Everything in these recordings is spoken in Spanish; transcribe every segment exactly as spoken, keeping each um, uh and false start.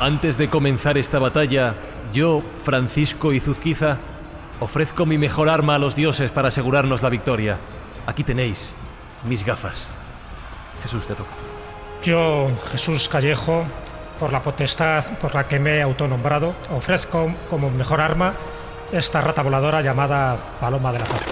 Antes de comenzar esta batalla, yo, Francisco Izuzquiza, ofrezco mi mejor arma a los dioses para asegurarnos la victoria. Aquí tenéis mis gafas. Jesús, te toca. Yo, Jesús Callejo, por la potestad por la que me he autonombrado, ofrezco como mejor arma esta rata voladora llamada Paloma de la Paz.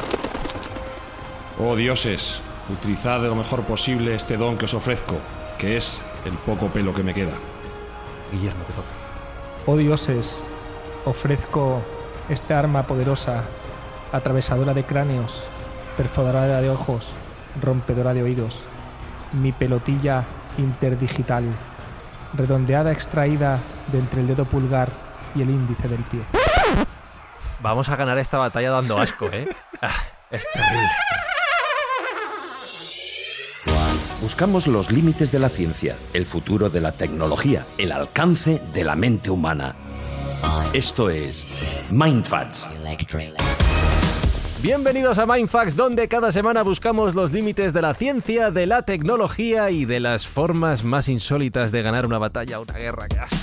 Oh dioses, utilizad de lo mejor posible este don que os ofrezco, que es el poco pelo que me queda. Guillermo, te toca. Oh dioses, ofrezco esta arma poderosa, atravesadora de cráneos, perforadora de ojos, rompedora de oídos, mi pelotilla interdigital, redondeada extraída de entre el dedo pulgar y el índice del pie. Vamos a ganar esta batalla dando asco, ¿eh? Ah, es terrible. Buscamos los límites de la ciencia, el futuro de la tecnología, el alcance de la mente humana. Esto es Mindfacts. Bienvenidos a Mindfacts, donde cada semana buscamos los límites de la ciencia, de la tecnología y de las formas más insólitas de ganar una batalla o una guerra. ¡Qué asco!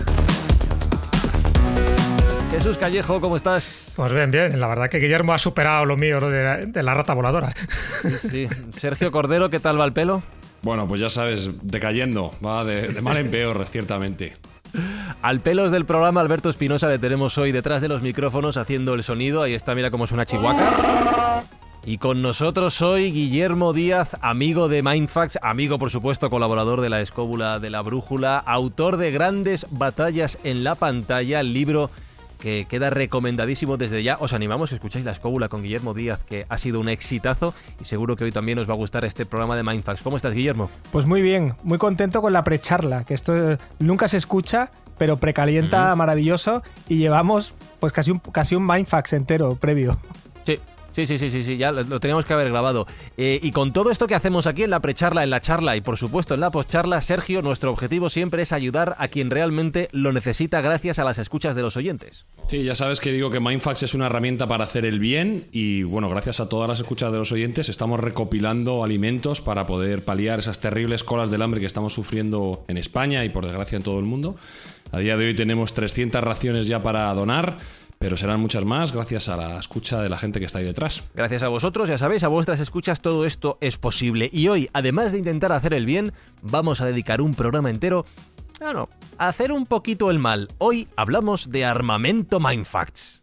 Jesús Callejo, ¿cómo estás? Pues bien, bien. La verdad que Guillermo ha superado lo mío, ¿no? de, la, de la rata voladora. Sí, sí. Sergio Cordero, ¿qué tal va el pelo? Bueno, pues ya sabes, decayendo, va de, de mal en peor, ciertamente. Al pelos del programa, Alberto Espinosa, le tenemos hoy detrás de los micrófonos haciendo el sonido. Ahí está, mira cómo suena Chihuahua. Y con nosotros hoy Guillermo Díaz, amigo de Mindfacts, amigo, por supuesto, colaborador de La Escóbula de la Brújula, autor de Grandes Batallas en la Pantalla, el libro que queda recomendadísimo desde ya. Os animamos que escuchéis La Escóbula con Guillermo Díaz, que ha sido un exitazo, y seguro que hoy también os va a gustar este programa de Mindfacts. ¿Cómo estás, Guillermo? Pues muy bien, muy contento con la precharla, que esto nunca se escucha, pero precalienta uh-huh. maravilloso, y llevamos pues casi un, casi un Mindfacts entero previo. Sí. Sí, sí, sí, sí, sí, ya lo teníamos que haber grabado. Eh, y con todo esto que hacemos aquí en la precharla, en la charla y por supuesto en la postcharla, Sergio, nuestro objetivo siempre es ayudar a quien realmente lo necesita gracias a las escuchas de los oyentes. Sí, ya sabes que digo que Mindfacts es una herramienta para hacer el bien y bueno, gracias a todas las escuchas de los oyentes estamos recopilando alimentos para poder paliar esas terribles colas del hambre que estamos sufriendo en España y por desgracia en todo el mundo. A día de hoy tenemos trescientas raciones ya para donar, pero serán muchas más gracias a la escucha de la gente que está ahí detrás. Gracias a vosotros, ya sabéis, a vuestras escuchas todo esto es posible. Y hoy, además de intentar hacer el bien, vamos a dedicar un programa entero a, no, a hacer un poquito el mal. Hoy hablamos de armamento Mindfacts.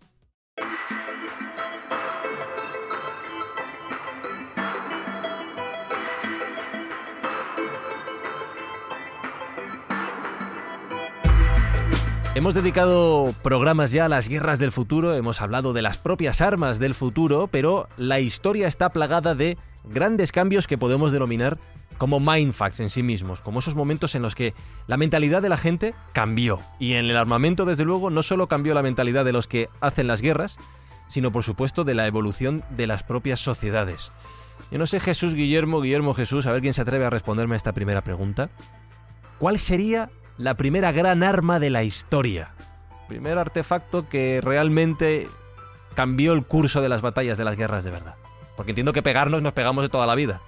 Hemos dedicado programas ya a las guerras del futuro, hemos hablado de las propias armas del futuro, pero la historia está plagada de grandes cambios que podemos denominar como mindfacts en sí mismos, como esos momentos en los que la mentalidad de la gente cambió. Y en el armamento, desde luego, no solo cambió la mentalidad de los que hacen las guerras, sino por supuesto de la evolución de las propias sociedades. Yo no sé, Jesús, Guillermo, Guillermo, Jesús, a ver quién se atreve a responderme a esta primera pregunta. ¿Cuál sería la primera gran arma de la historia? Primer artefacto que realmente cambió el curso de las batallas, de las guerras de verdad. Porque entiendo que pegarnos nos pegamos de toda la vida.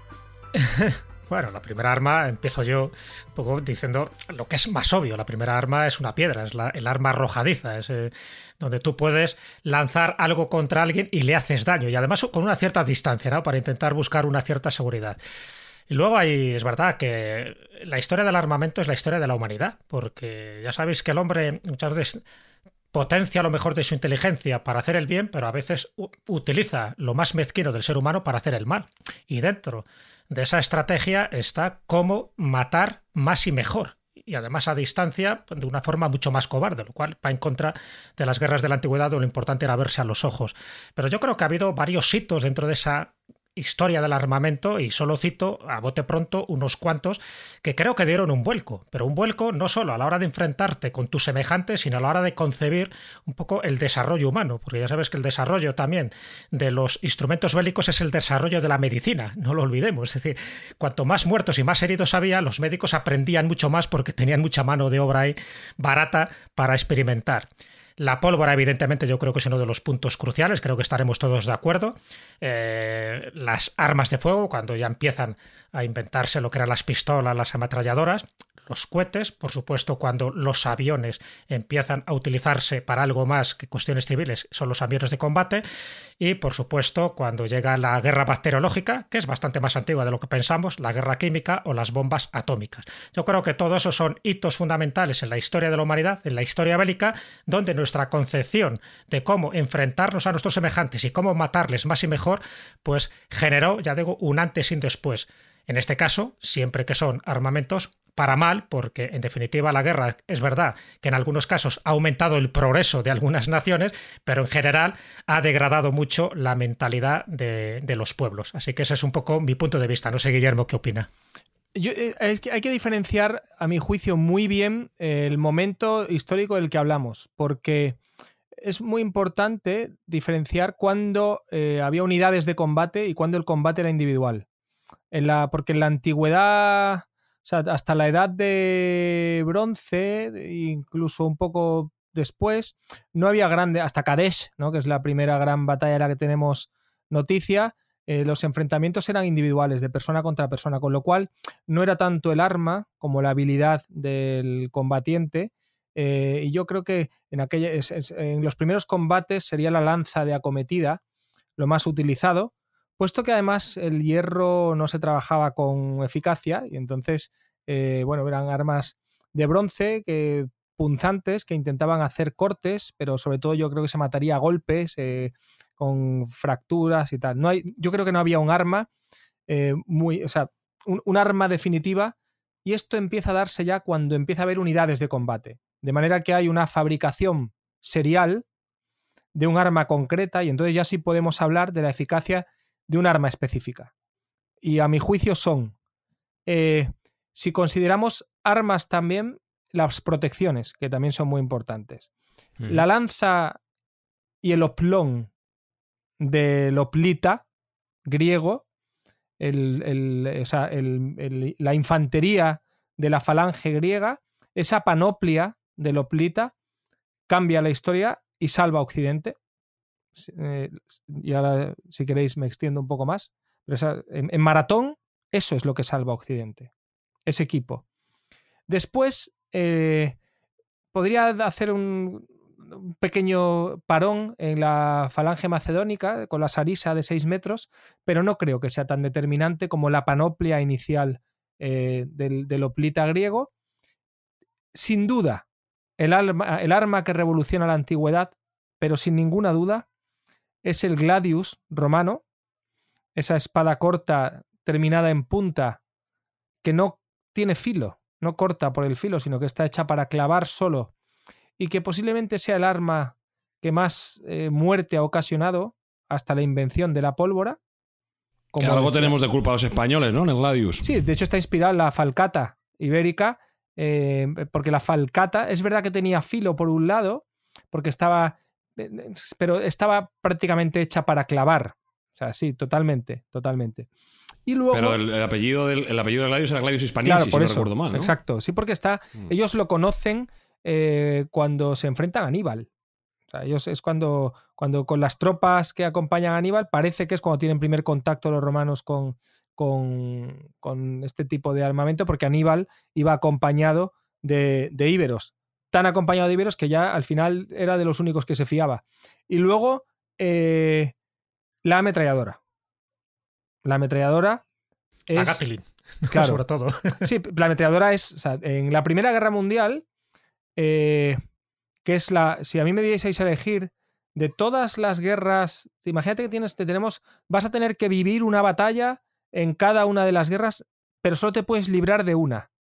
Bueno, la primera arma, empiezo yo un poco diciendo lo que es más obvio. La primera arma es una piedra, es la, el arma arrojadiza, es eh, donde tú puedes lanzar algo contra alguien y le haces daño. Y además con una cierta distancia, ¿no? Para intentar buscar una cierta seguridad. Y luego hay, es verdad que la historia del armamento es la historia de la humanidad, porque ya sabéis que el hombre muchas veces potencia lo mejor de su inteligencia para hacer el bien, pero a veces u- utiliza lo más mezquino del ser humano para hacer el mal. Y dentro de esa estrategia está cómo matar más y mejor. Y además a distancia, de una forma mucho más cobarde, lo cual va en contra de las guerras de la antigüedad, donde lo importante era verse a los ojos. Pero yo creo que ha habido varios hitos dentro de esa historia del armamento, y solo cito a bote pronto unos cuantos que creo que dieron un vuelco, pero un vuelco no solo a la hora de enfrentarte con tus semejantes, sino a la hora de concebir un poco el desarrollo humano, porque ya sabes que el desarrollo también de los instrumentos bélicos es el desarrollo de la medicina, no lo olvidemos, es decir, cuanto más muertos y más heridos había, los médicos aprendían mucho más porque tenían mucha mano de obra ahí barata para experimentar. La pólvora, evidentemente, yo creo que es uno de los puntos cruciales, creo que estaremos todos de acuerdo. Eh, las armas de fuego, cuando ya empiezan a inventarse lo que eran las pistolas, las ametralladoras, los cohetes, por supuesto cuando los aviones empiezan a utilizarse para algo más que cuestiones civiles, son los aviones de combate, y por supuesto cuando llega la guerra bacteriológica, que es bastante más antigua de lo que pensamos, la guerra química o las bombas atómicas. Yo creo que todo eso son hitos fundamentales en la historia de la humanidad, en la historia bélica, donde nuestra concepción de cómo enfrentarnos a nuestros semejantes y cómo matarles más y mejor, pues generó, ya digo, un antes y un después. En este caso, siempre que son armamentos para mal, porque en definitiva la guerra es verdad que en algunos casos ha aumentado el progreso de algunas naciones, pero en general ha degradado mucho la mentalidad de, de los pueblos. Así que ese es un poco mi punto de vista. No sé, Guillermo, ¿qué opina? Yo, eh, es que hay que diferenciar, a mi juicio, muy bien el momento histórico del que hablamos, porque es muy importante diferenciar cuándo eh, había unidades de combate y cuándo el combate era individual. En la, porque en la antigüedad, o sea, hasta la edad de bronce, incluso un poco después, no había grande, hasta Kadesh, ¿no?, que es la primera gran batalla de la que tenemos noticia, eh, los enfrentamientos eran individuales, de persona contra persona, con lo cual no era tanto el arma como la habilidad del combatiente. Eh, y yo creo que en, aquella, es, es, en los primeros combates sería la lanza de acometida lo más utilizado, puesto que además el hierro no se trabajaba con eficacia y entonces, eh, bueno, eran armas de bronce que, punzantes que intentaban hacer cortes, pero sobre todo yo creo que se mataría a golpes, eh, con fracturas y tal. No hay, yo creo que no había un arma eh, muy, o sea, un, un arma definitiva, y esto empieza a darse ya cuando empieza a haber unidades de combate, de manera que hay una fabricación serial de un arma concreta y entonces ya sí podemos hablar de la eficacia de un arma específica. Y a mi juicio son, eh, si consideramos armas también, las protecciones, que también son muy importantes. Mm. La lanza y el oplón del hoplita griego, el, el, o sea, el, el, la infantería de la falange griega, esa panoplia del hoplita cambia la historia y salva a Occidente. Eh, y ahora, si queréis, me extiendo un poco más. Pero esa, en, en maratón, eso es lo que salva a Occidente. Ese equipo. Después, eh, podría hacer un, un pequeño parón en la falange macedónica con la sarisa de seis metros, pero no creo que sea tan determinante como la panoplia inicial eh, del, del hoplita griego. Sin duda, el arma, el arma que revoluciona la antigüedad, pero sin ninguna duda, es el gladius romano, esa espada corta terminada en punta que no tiene filo, no corta por el filo, sino que está hecha para clavar solo, y que posiblemente sea el arma que más eh, muerte ha ocasionado hasta la invención de la pólvora. Como que algo decía, tenemos de culpa los españoles, ¿no?, en el gladius. Sí, de hecho está inspirada en la falcata ibérica, eh, porque la falcata es verdad que tenía filo por un lado, porque estaba... pero estaba prácticamente hecha para clavar. O sea, sí, totalmente, totalmente. Y luego, pero el, el apellido del el apellido de Gladius era Gladius Hispaniensis, claro, si no eso, recuerdo mal, ¿no? Exacto, sí, porque está, mm. ellos lo conocen eh, cuando se enfrentan a Aníbal. O sea, ellos es cuando, cuando con las tropas que acompañan a Aníbal, parece que es cuando tienen primer contacto los romanos con, con, con este tipo de armamento, porque Aníbal iba acompañado de, de íberos. Tan acompañado de íberos que ya al final era de los únicos que se fiaba. Y luego eh, la ametralladora. La ametralladora es... La Gatling, claro, sobre todo. Sí, la ametralladora es... O sea, en la Primera Guerra Mundial, eh, que es la... Si a mí me dieseis a elegir de todas las guerras... Imagínate que tienes, te tenemos... Vas a tener que vivir una batalla en cada una de las guerras, pero solo te puedes librar de una.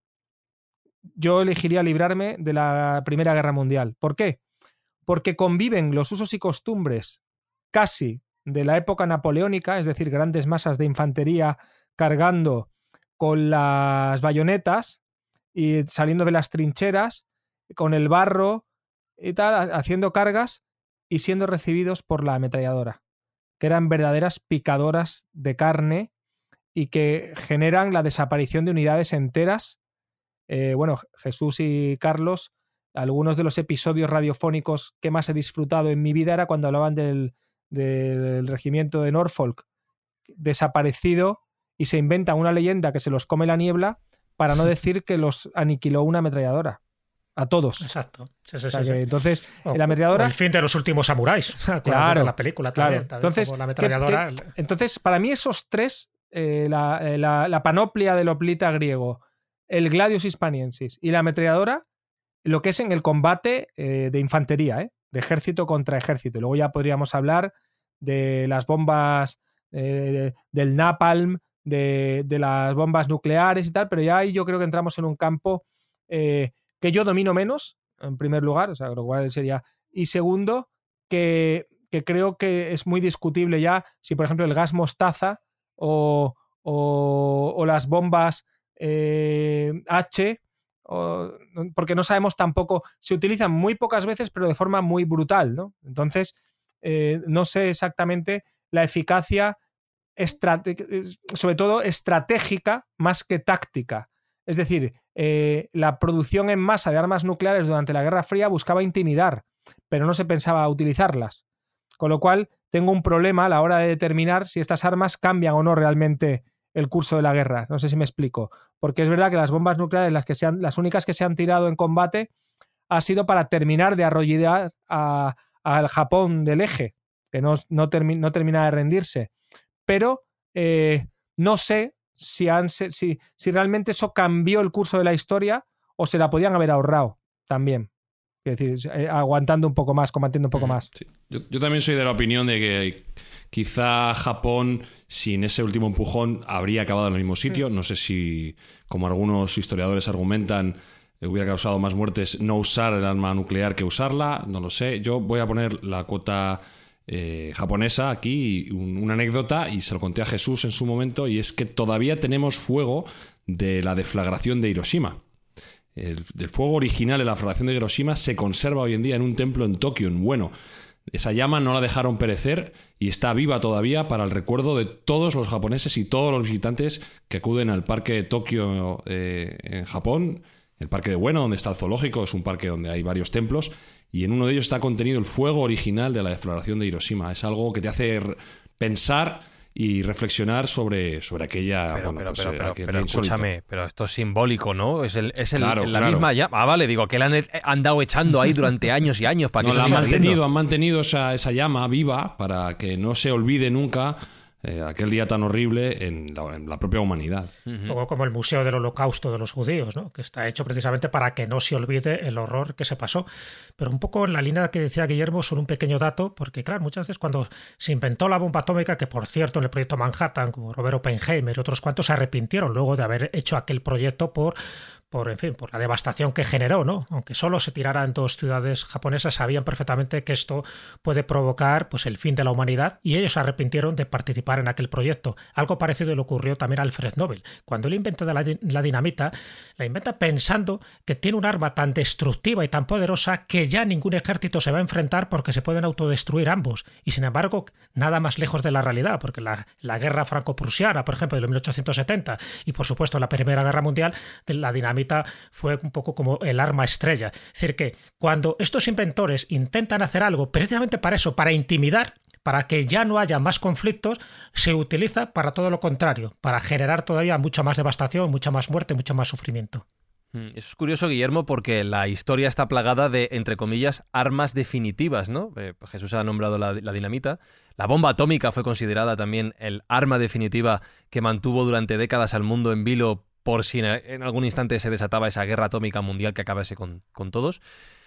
Yo elegiría librarme de la Primera Guerra Mundial. ¿Por qué? Porque conviven los usos y costumbres casi de la época napoleónica, es decir, grandes masas de infantería cargando con las bayonetas y saliendo de las trincheras, con el barro y tal, haciendo cargas y siendo recibidos por la ametralladora, que eran verdaderas picadoras de carne y que generan la desaparición de unidades enteras. Eh, bueno, Jesús y Carlos, algunos de los episodios radiofónicos que más he disfrutado en mi vida era cuando hablaban del, del regimiento de Norfolk desaparecido y se inventan una leyenda que se los come la niebla para no decir que los aniquiló una ametralladora. A todos. Exacto. Sí, sí, o sea sí, que, sí. entonces, O, la ametralladora... o el fin de los últimos samuráis. Claro. La película claro. también. también Entonces, la ametralladora... que, que, entonces, para mí esos tres, eh, la, la, la panoplia del hoplita griego, el gladius hispaniensis y la ametralladora, lo que es en el combate eh, de infantería, ¿eh? De ejército contra ejército. Luego ya podríamos hablar de las bombas, eh, de, del napalm, de, de las bombas nucleares y tal, pero ya ahí yo creo que entramos en un campo eh, que yo domino menos, en primer lugar, o sea, lo cual sería... Y segundo, que, que creo que es muy discutible ya si, por ejemplo, el gas mostaza o, o, o las bombas eh, H, o, porque no sabemos tampoco, se utilizan muy pocas veces, pero de forma muy brutal, ¿no? Entonces, eh, no sé exactamente la eficacia, sobre todo estratégica, más que táctica. Es decir, eh, la producción en masa de armas nucleares durante la Guerra Fría buscaba intimidar, pero no se pensaba utilizarlas. Con lo cual, tengo un problema a la hora de determinar si estas armas cambian o no realmente el curso de la guerra. No sé si me explico. Porque es verdad que las bombas nucleares, las, que se han, las únicas que se han tirado en combate, ha sido para terminar de arrollar al Japón del eje, que no, no, termi, no termina de rendirse. Pero eh, no sé si, han, si, si realmente eso cambió el curso de la historia o se la podían haber ahorrado también. Es decir, eh, aguantando un poco más, combatiendo un poco más. Sí. Yo, yo también soy de la opinión de que quizá Japón, sin ese último empujón, habría acabado en el mismo sitio. No sé si, como algunos historiadores argumentan, hubiera causado más muertes no usar el arma nuclear que usarla. No lo sé. Yo voy a poner la cuota eh, japonesa aquí, un, una anécdota, y se lo conté a Jesús en su momento, y es que todavía tenemos fuego de la deflagración de Hiroshima. El, el fuego original de la deflagración de Hiroshima se conserva hoy en día en un templo en Tokio, en Ueno. Esa llama no la dejaron perecer y está viva todavía para el recuerdo de todos los japoneses y todos los visitantes que acuden al parque de Tokio eh, en Japón, el parque de Ueno, donde está el zoológico. Es un parque donde hay varios templos y en uno de ellos está contenido el fuego original de la deflagración de Hiroshima. Es algo que te hace pensar y reflexionar sobre, sobre aquella... Pero, bueno, pero, pues, pero, pero, aquel pero escúchame, pero esto es simbólico, ¿no? Es, el, es el, claro, la claro. misma llama. Ah, vale, digo, que la han andado echando ahí durante años y años para que no, eso la han siga mantenido, ardiendo. han mantenido esa, esa llama viva para que no se olvide nunca eh, aquel día tan horrible en la, en la propia humanidad. Un poco como el Museo del Holocausto de los Judíos, ¿no? Que está hecho precisamente para que no se olvide el horror que se pasó. Pero un poco en la línea que decía Guillermo, solo un pequeño dato, porque claro, muchas veces cuando se inventó la bomba atómica, que por cierto en el proyecto Manhattan, como Robert Oppenheimer y otros cuantos, se arrepintieron luego de haber hecho aquel proyecto por... por, en fin, por la devastación que generó, ¿no? Aunque solo se tirara en dos ciudades japonesas, sabían perfectamente que esto puede provocar pues, el fin de la humanidad, y ellos se arrepintieron de participar en aquel proyecto. Algo parecido le ocurrió también a Alfred Nobel. Cuando él inventa la, la dinamita, la inventa pensando que tiene un arma tan destructiva y tan poderosa que ya ningún ejército se va a enfrentar porque se pueden autodestruir ambos. Y sin embargo, nada más lejos de la realidad, porque la, la guerra franco-prusiana, por ejemplo, de mil ochocientos setenta, y por supuesto la Primera Guerra Mundial, de la dinamita fue un poco como el arma estrella. Es decir, que cuando estos inventores intentan hacer algo precisamente para eso, para intimidar, para que ya no haya más conflictos, se utiliza para todo lo contrario, para generar todavía mucha más devastación, mucha más muerte, mucho más sufrimiento. Eso es curioso, Guillermo, porque la historia está plagada de, entre comillas, armas definitivas, ¿no? Eh, Jesús ha nombrado la, la dinamita. La bomba atómica fue considerada también el arma definitiva que mantuvo durante décadas al mundo en vilo por si en algún instante se desataba esa guerra atómica mundial que acabase con, con todos.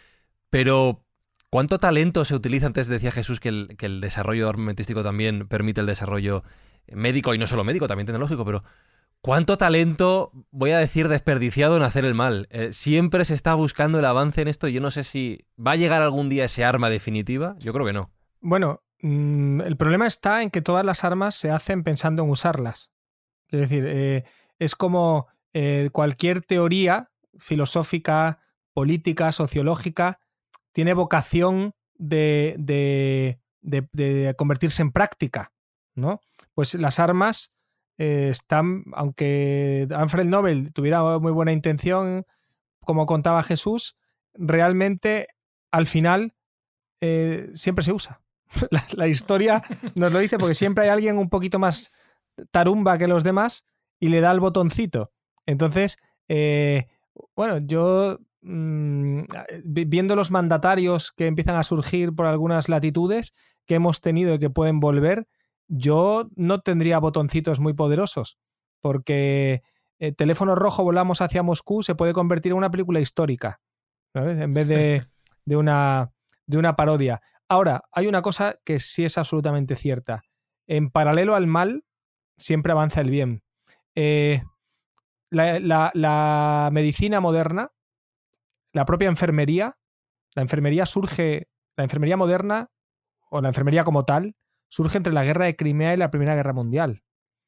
Pero, ¿cuánto talento se utiliza? Antes decía Jesús que el, que el desarrollo armamentístico también permite el desarrollo médico, y no solo médico, también tecnológico, pero ¿cuánto talento, voy a decir, desperdiciado en hacer el mal? Eh, siempre se está buscando el avance en esto, y yo no sé si va a llegar algún día ese arma definitiva. Yo creo que no. Bueno, mmm, el problema está en que todas las armas se hacen pensando en usarlas. Es decir, eh, es como eh, cualquier teoría filosófica, política, sociológica, tiene vocación de, de, de, de convertirse en práctica, ¿no? Pues las armas eh, están, aunque Alfred Nobel tuviera muy buena intención, como contaba Jesús, realmente al final eh, siempre se usa. La, la historia nos lo dice, porque siempre hay alguien un poquito más tarumba que los demás y le da el botoncito. Entonces, Eh, bueno, yo mmm, viendo los mandatarios que empiezan a surgir por algunas latitudes que hemos tenido y que pueden volver, yo no tendría botoncitos muy poderosos, porque el teléfono rojo volamos hacia Moscú se puede convertir en una película histórica, ¿sabes? En vez de, de, una, de una parodia. Ahora, hay una cosa que sí es absolutamente cierta. En paralelo al mal, siempre avanza el bien. Eh, la, la, la medicina moderna, la propia enfermería, la enfermería surge, la enfermería moderna, o la enfermería como tal, surge entre la guerra de Crimea y la Primera Guerra Mundial.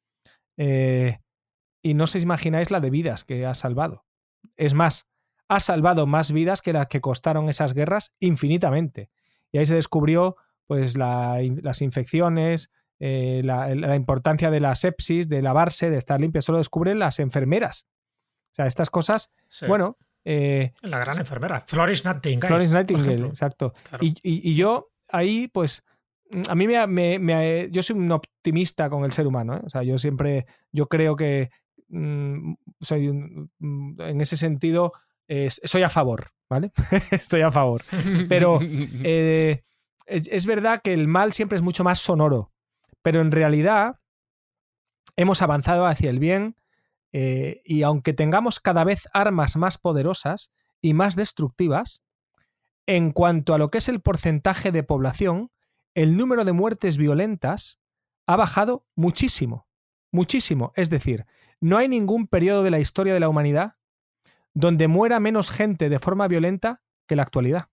Eh, y no os imagináis la de vidas que ha salvado. Es más, ha salvado más vidas que las que costaron esas guerras infinitamente. Y ahí se descubrió pues, la, las infecciones, eh, la, la importancia de la sepsis, de lavarse, de estar limpio. Eso lo descubren las enfermeras. O sea, estas cosas, sí. bueno... Eh, la gran enfermera, Florence Nightingale. Florence Nightingale, exacto. Claro. Y, y, y yo ahí, pues, a mí me, me, me... Yo soy un optimista con el ser humano, ¿eh? O sea, yo siempre... Yo creo que mmm, soy un, en ese sentido eh, soy a favor, ¿vale? Estoy a favor. Pero eh, es, es verdad que el mal siempre es mucho más sonoro. Pero en realidad hemos avanzado hacia el bien eh, y aunque tengamos cada vez armas más poderosas y más destructivas, en cuanto a lo que es el porcentaje de población, el número de muertes violentas ha bajado muchísimo, muchísimo. Es decir, no hay ningún periodo de la historia de la humanidad donde muera menos gente de forma violenta que la actualidad.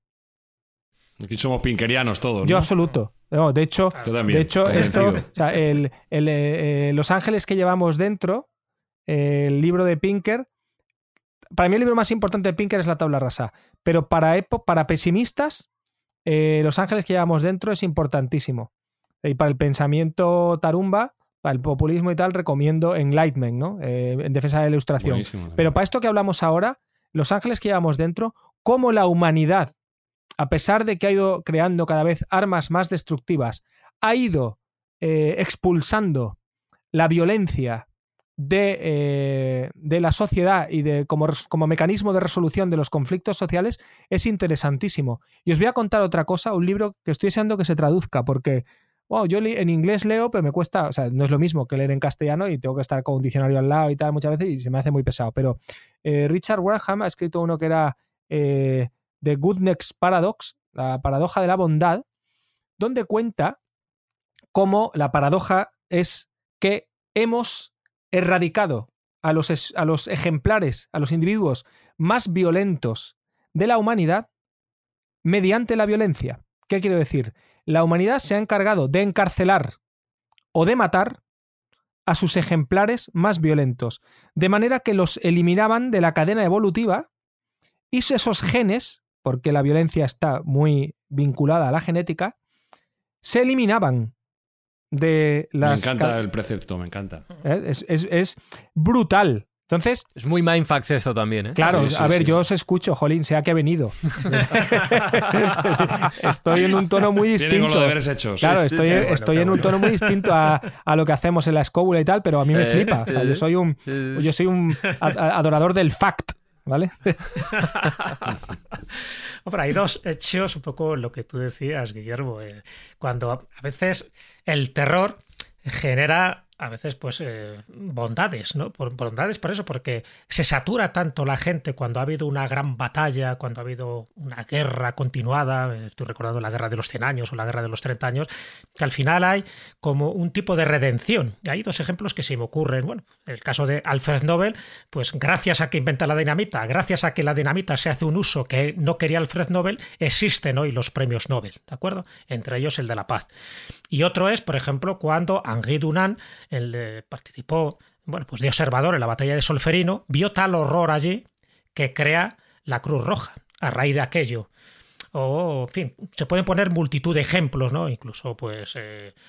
Aquí somos pinkerianos todos, ¿no? Yo absoluto. No, de hecho, también, de hecho esto, o sea, el, el, eh, Los ángeles que llevamos dentro, eh, el libro de Pinker, para mí el libro más importante de Pinker es La tabla rasa, pero para, epo, para pesimistas, eh, Los ángeles que llevamos dentro es importantísimo. Y para el pensamiento tarumba, para el populismo y tal, recomiendo Enlightenment, ¿no? Eh, en defensa de la ilustración. Buenísimo. Pero para esto que hablamos ahora, Los ángeles que llevamos dentro, cómo la humanidad, a pesar de que ha ido creando cada vez armas más destructivas, ha ido eh, expulsando la violencia de, eh, de la sociedad y de, como, como mecanismo de resolución de los conflictos sociales, es interesantísimo. Y os voy a contar otra cosa, un libro que estoy deseando que se traduzca, porque wow, yo en inglés leo, pero me cuesta, o sea, no es lo mismo que leer en castellano y tengo que estar con un diccionario al lado y tal muchas veces y se me hace muy pesado. Pero eh, Richard Wrangham ha escrito uno que era... Eh, The Goodness Paradox, la paradoja de la bondad, donde cuenta cómo la paradoja es que hemos erradicado a los, a los ejemplares, a los individuos más violentos de la humanidad mediante la violencia. ¿Qué quiero decir? La humanidad se ha encargado de encarcelar o de matar a sus ejemplares más violentos, de manera que los eliminaban de la cadena evolutiva y esos genes, porque la violencia está muy vinculada a la genética, se eliminaban de las... Me encanta el precepto, me encanta. Es, es, es brutal. Entonces... Es muy mindfax esto también, ¿eh? Claro, sí, sí, a ver, sí, yo sí. os escucho, jolín, sea que he venido. Estoy en un tono muy distinto. Tiene con los deberes hechos. Claro, Sí, estoy, sí, sí, bueno, estoy en un tono muy distinto a, a lo que hacemos en la escóbula y tal, pero a mí me flipa. O sea, yo soy un, yo soy un adorador del fact. ¿Vale? Pero hay dos hechos, un poco lo que tú decías, Guillermo. Eh, cuando a veces el terror genera a veces pues eh, bondades, ¿no? Por, bondades por eso, porque se satura tanto la gente cuando ha habido una gran batalla, cuando ha habido una guerra continuada, estoy recordando la guerra de los cien años o la guerra de los treinta años, que al final hay como un tipo de redención. Y hay dos ejemplos que se me ocurren. Bueno, el caso de Alfred Nobel, pues gracias a que inventa la dinamita, gracias a que la dinamita se hace un uso que no quería Alfred Nobel, existen hoy los premios Nobel, ¿de acuerdo? Entre ellos el de la paz. Y otro es, por ejemplo, cuando Henri Dunant, el de, participó bueno, pues de observador en la batalla de Solferino, vio tal horror allí que crea la Cruz Roja a raíz de aquello. O, en fin, se pueden poner multitud de ejemplos, ¿no? Incluso, pues, eh, lo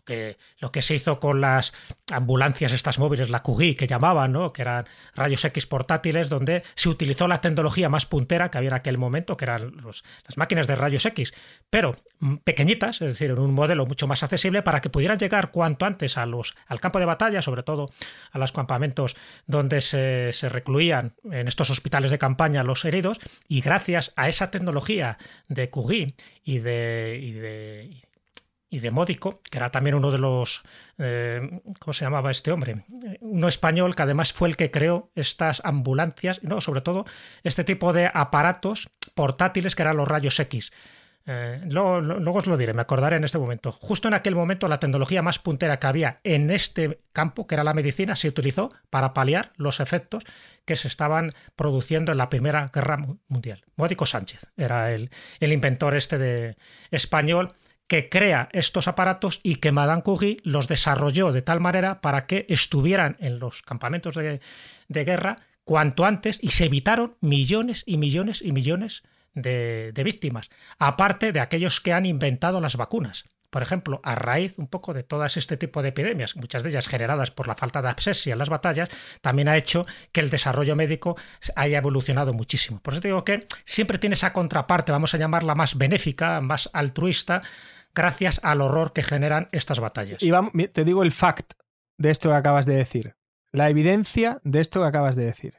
que, lo que se hizo con las ambulancias estas móviles, la Q G I que llamaban, ¿no? Que eran rayos X portátiles, donde se utilizó la tecnología más puntera que había en aquel momento, que eran los, las máquinas de rayos X, pero pequeñitas, es decir, en un modelo mucho más accesible para que pudieran llegar cuanto antes a los, al campo de batalla, sobre todo a los campamentos donde se, se recluían en estos hospitales de campaña los heridos, y gracias a esa tecnología de Q G I y de... Y de y de Módico, que era también uno de los... Eh, ¿Cómo se llamaba este hombre? Uno español que además fue el que creó estas ambulancias, no, sobre todo este tipo de aparatos portátiles que eran los rayos X. Eh, luego, luego os lo diré, me acordaré en este momento. Justo en aquel momento la tecnología más puntera que había en este campo, que era la medicina, se utilizó para paliar los efectos que se estaban produciendo en la Primera Guerra Mundial. Módico Sánchez era el, el inventor este de español, que crea estos aparatos y que Madame Curie los desarrolló de tal manera para que estuvieran en los campamentos de, de guerra cuanto antes y se evitaron millones y millones y millones de, de víctimas, aparte de aquellos que han inventado las vacunas. Por ejemplo, a raíz un poco de todas este tipo de epidemias, muchas de ellas generadas por la falta de asepsia en las batallas, también ha hecho que el desarrollo médico haya evolucionado muchísimo. Por eso te digo que siempre tiene esa contraparte, vamos a llamarla más benéfica, más altruista, gracias al horror que generan estas batallas. Y vamos, te digo el fact de esto que acabas de decir, la evidencia de esto que acabas de decir.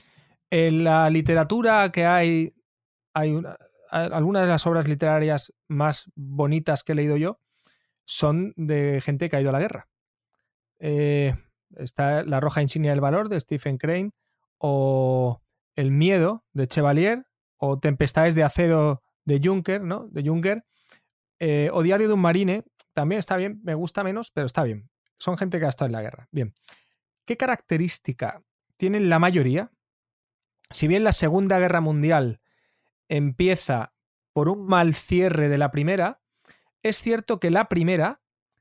En la literatura que hay, hay una, algunas de las obras literarias más bonitas que he leído yo son de gente que ha ido a la guerra. Eh, está La roja insignia del valor de Stephen Crane, o El miedo de Chevalier, o Tempestades de acero de Juncker, ¿no? De Juncker. Eh, o Diario de un marine, también está bien, me gusta menos, pero está bien. Son gente que ha estado en la guerra. Bien. ¿Qué característica tienen la mayoría? Si bien la Segunda Guerra Mundial empieza por un mal cierre de la primera, es cierto que la primera,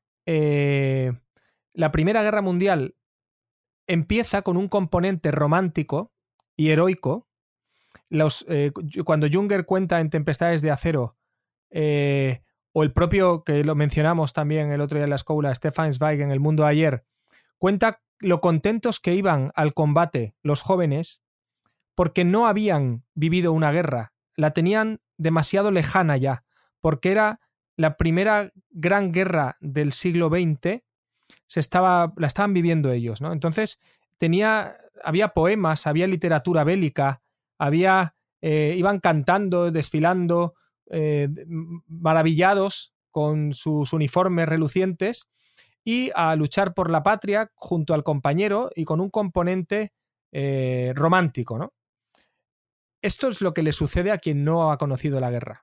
eh, la Primera Guerra Mundial empieza con un componente romántico y heroico. Los, eh, cuando Junger cuenta en Tempestades de acero, eh, o el propio, que lo mencionamos también el otro día en la escuela, Stefan Zweig en El mundo de ayer, cuenta lo contentos que iban al combate los jóvenes porque no habían vivido una guerra, la tenían demasiado lejana ya, porque era la primera gran guerra del siglo veinte, se estaba, la estaban viviendo ellos, ¿no? Entonces tenía, había poemas, había literatura bélica, había, eh, iban cantando, desfilando, Eh, maravillados con sus uniformes relucientes y a luchar por la patria junto al compañero y con un componente eh, romántico, ¿no? Esto es lo que le sucede a quien no ha conocido la guerra.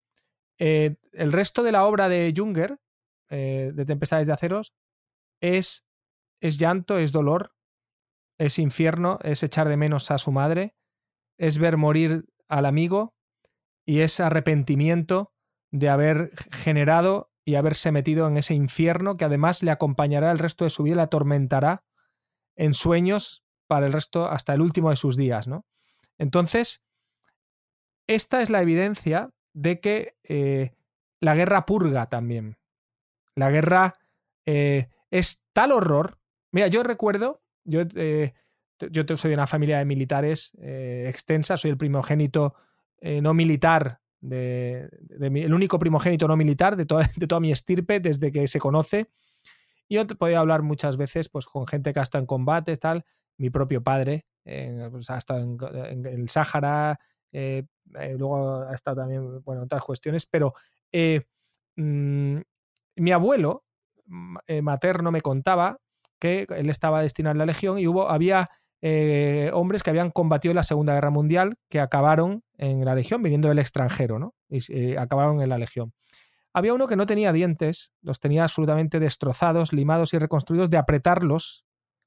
Eh, el resto de la obra de Junger, eh, de Tempestades de aceros, es, es llanto, es dolor, es infierno, es echar de menos a su madre, es ver morir al amigo, y es arrepentimiento de haber generado y haberse metido en ese infierno que además le acompañará el resto de su vida, le atormentará en sueños para el resto, hasta el último de sus días, ¿no? Entonces, esta es la evidencia de que eh, la guerra purga también. La guerra eh, es tal horror. Mira, yo recuerdo, yo, eh, yo soy de una familia de militares eh, extensa, soy el primogénito Eh, no militar, de, de, de mi, el único primogénito no militar de toda, de toda mi estirpe desde que se conoce. Y yo te podía hablar muchas veces pues, con gente que ha estado en combates, tal. Mi propio padre eh, pues, ha estado en, en, en el Sáhara, eh, eh, luego ha estado también, bueno, otras cuestiones, pero eh, mmm, mi abuelo eh, materno me contaba que él estaba destinado a la Legión y hubo, había Eh, hombres que habían combatido en la Segunda Guerra Mundial que acabaron en la Legión viniendo del extranjero, ¿no? Y eh, acabaron en la Legión. Había uno que no tenía dientes, los tenía absolutamente destrozados, limados y reconstruidos de apretarlos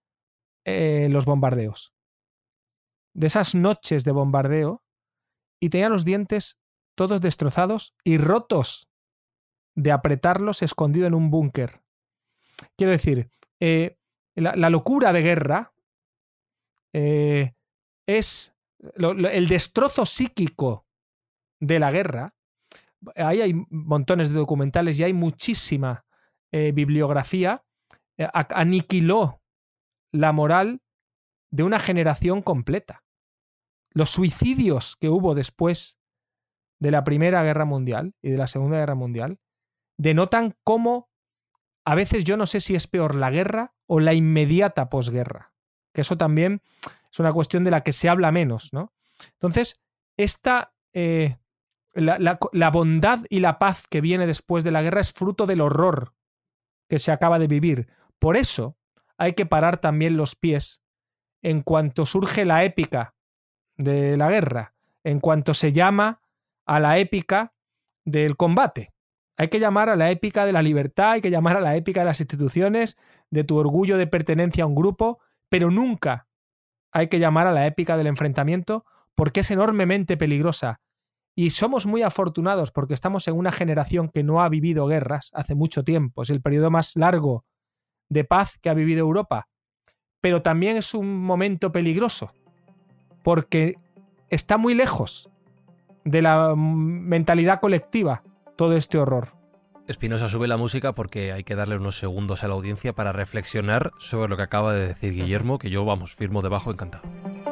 eh, los bombardeos. De esas noches de bombardeo, y tenía los dientes todos destrozados y rotos de apretarlos escondido en un búnker. Quiero decir, eh, la, la locura de guerra Eh, es lo, lo, el destrozo psíquico de la guerra. Ahí hay montones de documentales y hay muchísima eh, bibliografía, eh, aniquiló la moral de una generación completa. Los suicidios que hubo después de la Primera Guerra Mundial y de la Segunda Guerra Mundial denotan cómo a veces yo no sé si es peor la guerra o la inmediata posguerra, que eso también es una cuestión de la que se habla menos, ¿no? Entonces, esta, eh, la, la, la bondad y la paz que viene después de la guerra es fruto del horror que se acaba de vivir. Por eso hay que parar también los pies en cuanto surge la épica de la guerra, en cuanto se llama a la épica del combate. Hay que llamar a la épica de la libertad, hay que llamar a la épica de las instituciones, de tu orgullo de pertenencia a un grupo, pero nunca hay que llamar a la épica del enfrentamiento porque es enormemente peligrosa. Y somos muy afortunados porque estamos en una generación que no ha vivido guerras hace mucho tiempo. Es el periodo más largo de paz que ha vivido Europa. Pero también es un momento peligroso porque está muy lejos de la mentalidad colectiva todo este horror. Espinosa, sube la música porque hay que darle unos segundos a la audiencia para reflexionar sobre lo que acaba de decir Guillermo, que yo, vamos, firmo debajo encantado.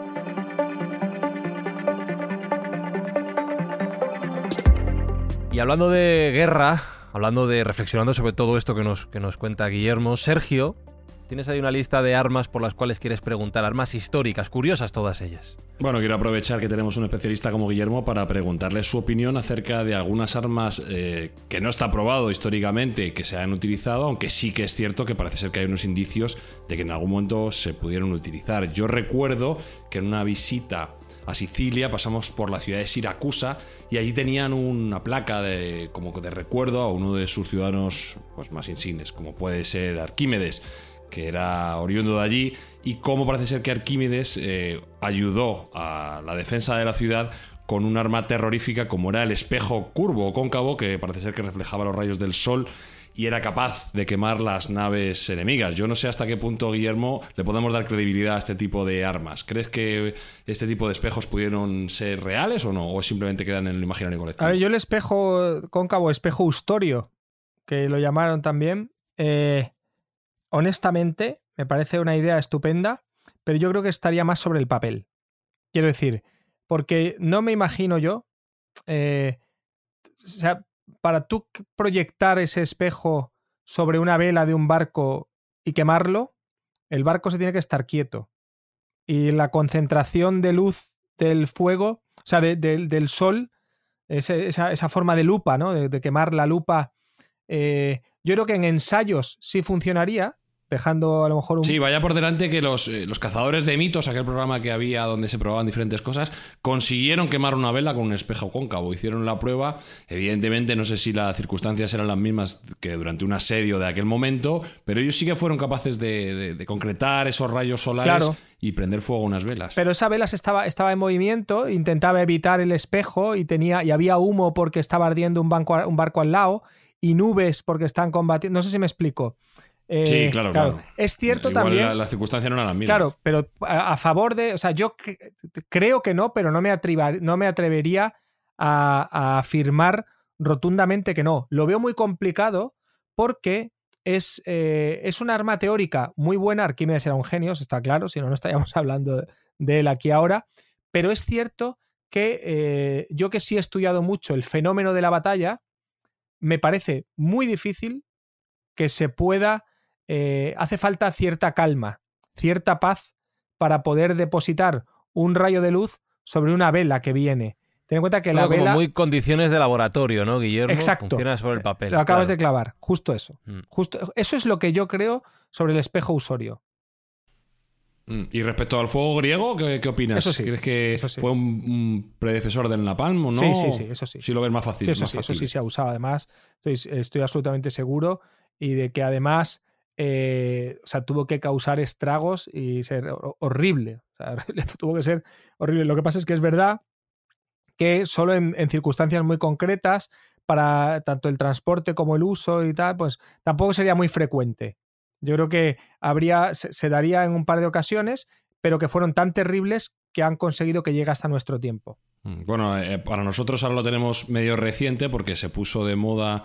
Y hablando de guerra, hablando de reflexionando sobre todo esto que nos, que nos cuenta Guillermo, Sergio, tienes ahí una lista de armas por las cuales quieres preguntar, armas históricas, curiosas todas ellas. Bueno, quiero aprovechar que tenemos un especialista como Guillermo para preguntarle su opinión acerca de algunas armas eh, que no está probado históricamente que se han utilizado, aunque sí que es cierto que parece ser que hay unos indicios de que en algún momento se pudieron utilizar. Yo recuerdo que en una visita a Sicilia pasamos por la ciudad de Siracusa y allí tenían una placa de, como de recuerdo a uno de sus ciudadanos pues, más insignes, como puede ser Arquímedes, que era oriundo de allí, y cómo parece ser que Arquímedes eh, ayudó a la defensa de la ciudad con un arma terrorífica como era el espejo curvo o cóncavo, que parece ser que reflejaba los rayos del sol y era capaz de quemar las naves enemigas. Yo no sé hasta qué punto, Guillermo, le podemos dar credibilidad a este tipo de armas. ¿Crees que este tipo de espejos pudieron ser reales o no? ¿O simplemente quedan en el imaginario colectivo? A ver, yo el espejo cóncavo, espejo Ustorio, que lo llamaron también, eh, honestamente, me parece una idea estupenda, pero yo creo que estaría más sobre el papel. Quiero decir, porque no me imagino yo, eh, o sea, para tú proyectar ese espejo sobre una vela de un barco y quemarlo, el barco se tiene que estar quieto. Y la concentración de luz del fuego, o sea, de, de, del sol, ese, esa, esa forma de lupa, ¿no? De, de quemar la lupa, eh, yo creo que en ensayos sí funcionaría, dejando a lo mejor un... Sí, vaya por delante que los, eh, los cazadores de mitos, aquel programa que había donde se probaban diferentes cosas, consiguieron quemar una vela con un espejo cóncavo. Hicieron la prueba. Evidentemente, no sé si las circunstancias eran las mismas que durante un asedio de aquel momento, pero ellos sí que fueron capaces de, de, de concretar esos rayos solares, claro, y prender fuego a unas velas. Pero esa vela estaba, estaba en movimiento, intentaba evitar el espejo y, tenía, y había humo porque estaba ardiendo un, banco, un barco al lado y nubes porque están combatiendo... No sé si me explico. Eh, sí, claro, claro, claro. Es cierto Igual también... Las la circunstancias no eran las mismas. Claro, pero a, a favor de... O sea, yo cre- creo que no, pero no me, atriba, no me atrevería a, a afirmar rotundamente que no. Lo veo muy complicado porque es, eh, es un arma teórica muy buena. Arquímedes era un genio, eso está claro, si no, no estaríamos hablando de él aquí ahora. Pero es cierto que eh, yo que sí he estudiado mucho el fenómeno de la batalla, me parece muy difícil que se pueda... Eh, hace falta cierta calma, cierta paz para poder depositar un rayo de luz sobre una vela que viene. Ten en cuenta que Todo la vela... como muy condiciones de laboratorio, ¿no, Guillermo? Exacto. Funciona sobre el papel. Lo acabas claro. de clavar, justo eso. Mm. Justo, eso es lo que yo creo sobre el espejo Ustorio. Y respecto al fuego griego, ¿qué, qué opinas? Eso sí, ¿Crees que eso sí. fue un, un predecesor del napalm o no? Sí, sí, sí, eso sí. Sí lo ves más fácil. Sí, eso, más sí, fácil. eso sí se ha usado. Además, estoy, estoy absolutamente seguro y de que además... Eh, o sea, tuvo que causar estragos y ser horrible. O sea, tuvo que ser horrible. Lo que pasa es que es verdad que solo en, en circunstancias muy concretas, para tanto el transporte como el uso y tal, pues tampoco sería muy frecuente. Yo creo que habría, se, se daría en un par de ocasiones, pero que fueron tan terribles que han conseguido que llegue hasta nuestro tiempo. Bueno, eh, para nosotros ahora lo tenemos medio reciente porque se puso de moda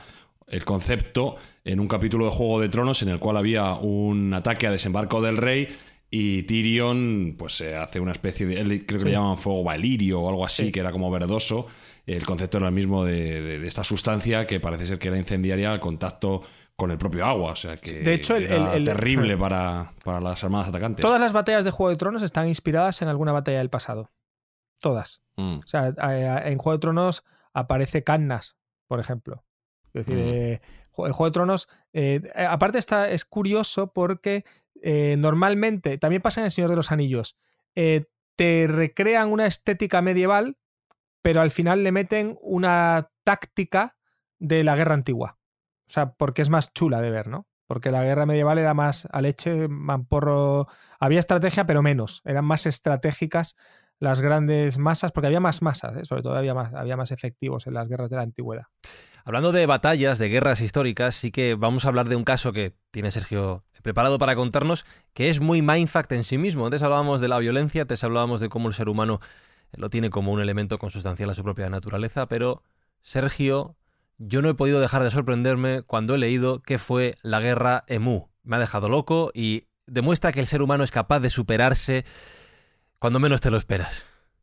el concepto en un capítulo de Juego de Tronos en el cual había un ataque a desembarco del rey y Tyrion pues eh, hace una especie de... Él creo que sí. le llaman fuego valirio o algo así, sí. que era como verdoso. El concepto era el mismo de, de, de esta sustancia que parece ser que era incendiaria al contacto con el propio agua. O sea que de hecho, el, era el, el, terrible el, para, para las armadas atacantes. Todas las batallas de Juego de Tronos están inspiradas en alguna batalla del pasado. Todas. Mm. O sea, en Juego de Tronos aparece Cannas, por ejemplo. Es decir, mm. eh, el Juego de Tronos, eh, aparte está, es curioso porque eh, normalmente, también pasa en El Señor de los Anillos, eh, te recrean una estética medieval, pero al final le meten una táctica de la guerra antigua. O sea, porque es más chula de ver, ¿no? Porque la guerra medieval era más a leche, mamporro... Había estrategia, pero menos. Eran más estratégicas las grandes masas, porque había más masas, ¿eh? Sobre todo había más, había más efectivos en las guerras de la antigüedad. Hablando de batallas, de guerras históricas, sí que vamos a hablar de un caso que tiene Sergio preparado para contarnos, que es muy mindfuck en sí mismo. Antes hablábamos de la violencia, antes hablábamos de cómo el ser humano lo tiene como un elemento consustancial a su propia naturaleza, pero Sergio, yo no he podido dejar de sorprenderme cuando he leído qué fue la guerra Emú. Me ha dejado loco y demuestra que el ser humano es capaz de superarse cuando menos te lo esperas.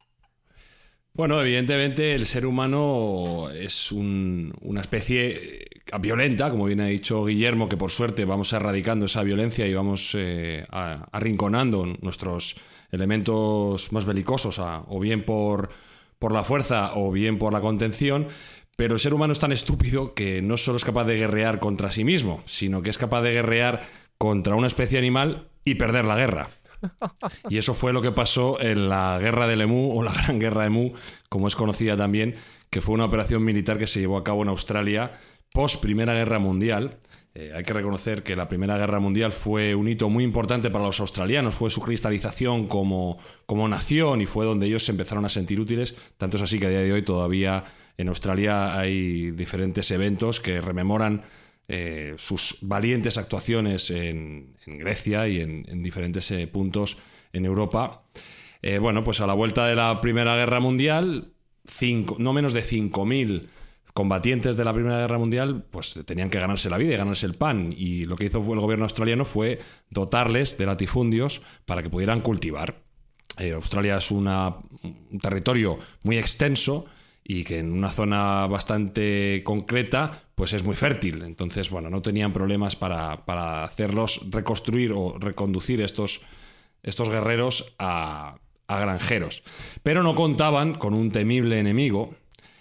Bueno, evidentemente el ser humano es un, una especie violenta, como bien ha dicho Guillermo, que por suerte vamos erradicando esa violencia y vamos eh, arrinconando nuestros elementos más belicosos, a, o bien por, por la fuerza o bien por la contención. Pero el ser humano es tan estúpido que no solo es capaz de guerrear contra sí mismo, sino que es capaz de guerrear contra una especie animal y perder la guerra. Y eso fue lo que pasó en la Guerra del Emú, o la Gran Guerra Emú, como es conocida también, que fue una operación militar que se llevó a cabo en Australia post Primera Guerra Mundial. Eh, hay que reconocer que la Primera Guerra Mundial fue un hito muy importante para los australianos, fue su cristalización como, como nación y fue donde ellos se empezaron a sentir útiles. Tanto es así que a día de hoy todavía en Australia hay diferentes eventos que rememoran Eh, sus valientes actuaciones en, en Grecia y en, en diferentes eh, puntos en Europa. Eh, bueno, pues a la vuelta de la Primera Guerra Mundial, cinco, no menos de cinco mil combatientes de la Primera Guerra Mundial pues tenían que ganarse la vida y ganarse el pan, y lo que hizo el gobierno australiano fue dotarles de latifundios para que pudieran cultivar. Eh, Australia es una, un territorio muy extenso y que en una zona bastante concreta pues es muy fértil. Entonces, bueno, no tenían problemas para, para hacerlos reconstruir o reconducir estos, estos guerreros a, a granjeros. Pero no contaban con un temible enemigo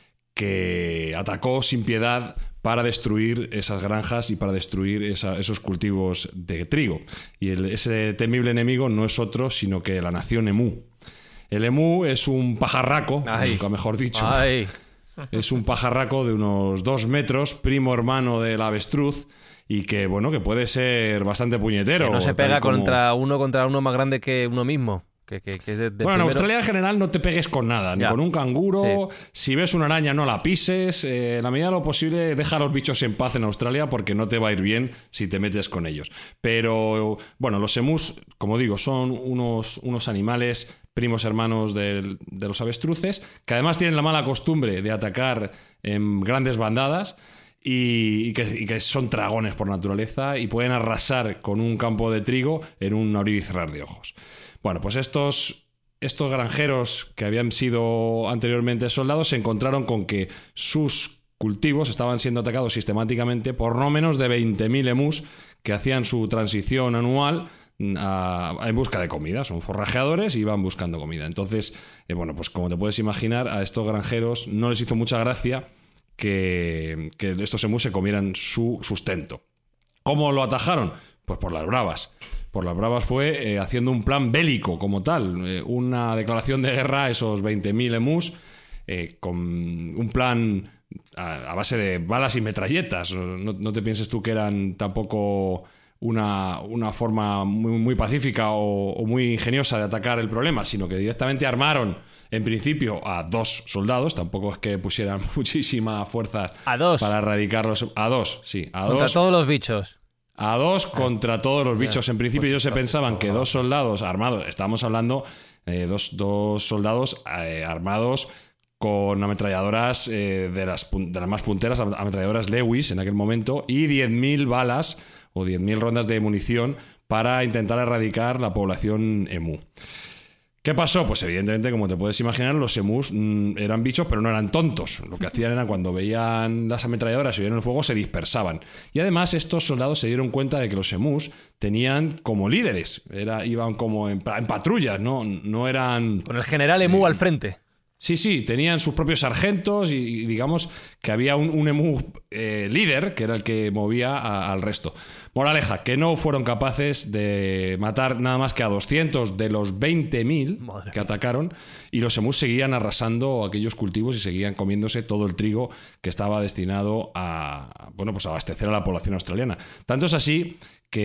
que atacó sin piedad para destruir esas granjas y para destruir esa, esos cultivos de trigo. Y el, ese temible enemigo no es otro sino que la nación Emú. El emú es un pajarraco, Ay. nunca mejor dicho. Ay. Es un pajarraco de unos dos metros, primo hermano del avestruz, y que, bueno, que puede ser bastante puñetero. Que no se pega como... contra uno contra uno más grande que uno mismo. Que, que, que es de, de bueno, primero... en Australia en general no te pegues con nada, ni ya. con un canguro. Sí. Si ves una araña no la pises. Eh, en la medida de lo posible deja a los bichos en paz en Australia, porque no te va a ir bien si te metes con ellos. Pero bueno, los emús, como digo, son unos, unos animales primos hermanos de, de los avestruces, que además tienen la mala costumbre de atacar en grandes bandadas. Y, y, que, y que son dragones por naturaleza y pueden arrasar con un campo de trigo en un abrir y cerrar de ojos. Bueno, pues estos, estos granjeros que habían sido anteriormente soldados se encontraron con que sus cultivos estaban siendo atacados sistemáticamente por no menos de veinte mil emús que hacían su transición anual a, a, en busca de comida. Son forrajeadores y van buscando comida. Entonces, eh, bueno, pues como te puedes imaginar, a estos granjeros no les hizo mucha gracia que, que estos emús se comieran su sustento. ¿Cómo lo atajaron? Pues por las bravas. Por las bravas fue eh, haciendo un plan bélico como tal, eh, una declaración de guerra a esos veinte mil emús, eh, con un plan a, a base de balas y metralletas. No, no te pienses tú que eran tampoco una, una forma muy, muy pacífica o, o muy ingeniosa de atacar el problema, sino que directamente armaron en principio a dos soldados. Tampoco es que pusieran muchísima fuerza a dos para erradicarlos. A dos, sí, a contra dos. todos los bichos. A dos contra todos los bichos. En principio ellos se pensaban que dos soldados armados, estamos hablando de eh, dos, dos soldados eh, armados con ametralladoras eh, de, las, de las más punteras, ametralladoras Lewis en aquel momento, y diez mil balas o diez mil rondas de munición para intentar erradicar la población emú. ¿Qué pasó? Pues evidentemente, como te puedes imaginar, los emus mmm, eran bichos, pero no eran tontos. Lo que hacían era, cuando veían las ametralladoras y veían el fuego, se dispersaban. Y además estos soldados se dieron cuenta de que los emus tenían como líderes. Era, iban como en, en patrullas, ¿no? No eran... Con el general emú eh, al frente. Sí, sí, tenían sus propios sargentos y, y digamos que había un, un emú eh, líder, que era el que movía a, al resto. Moraleja, que no fueron capaces de matar nada más que a doscientos de los veinte mil que atacaron, y los emus seguían arrasando aquellos cultivos y seguían comiéndose todo el trigo que estaba destinado a, bueno, pues a abastecer a la población australiana. Tanto es así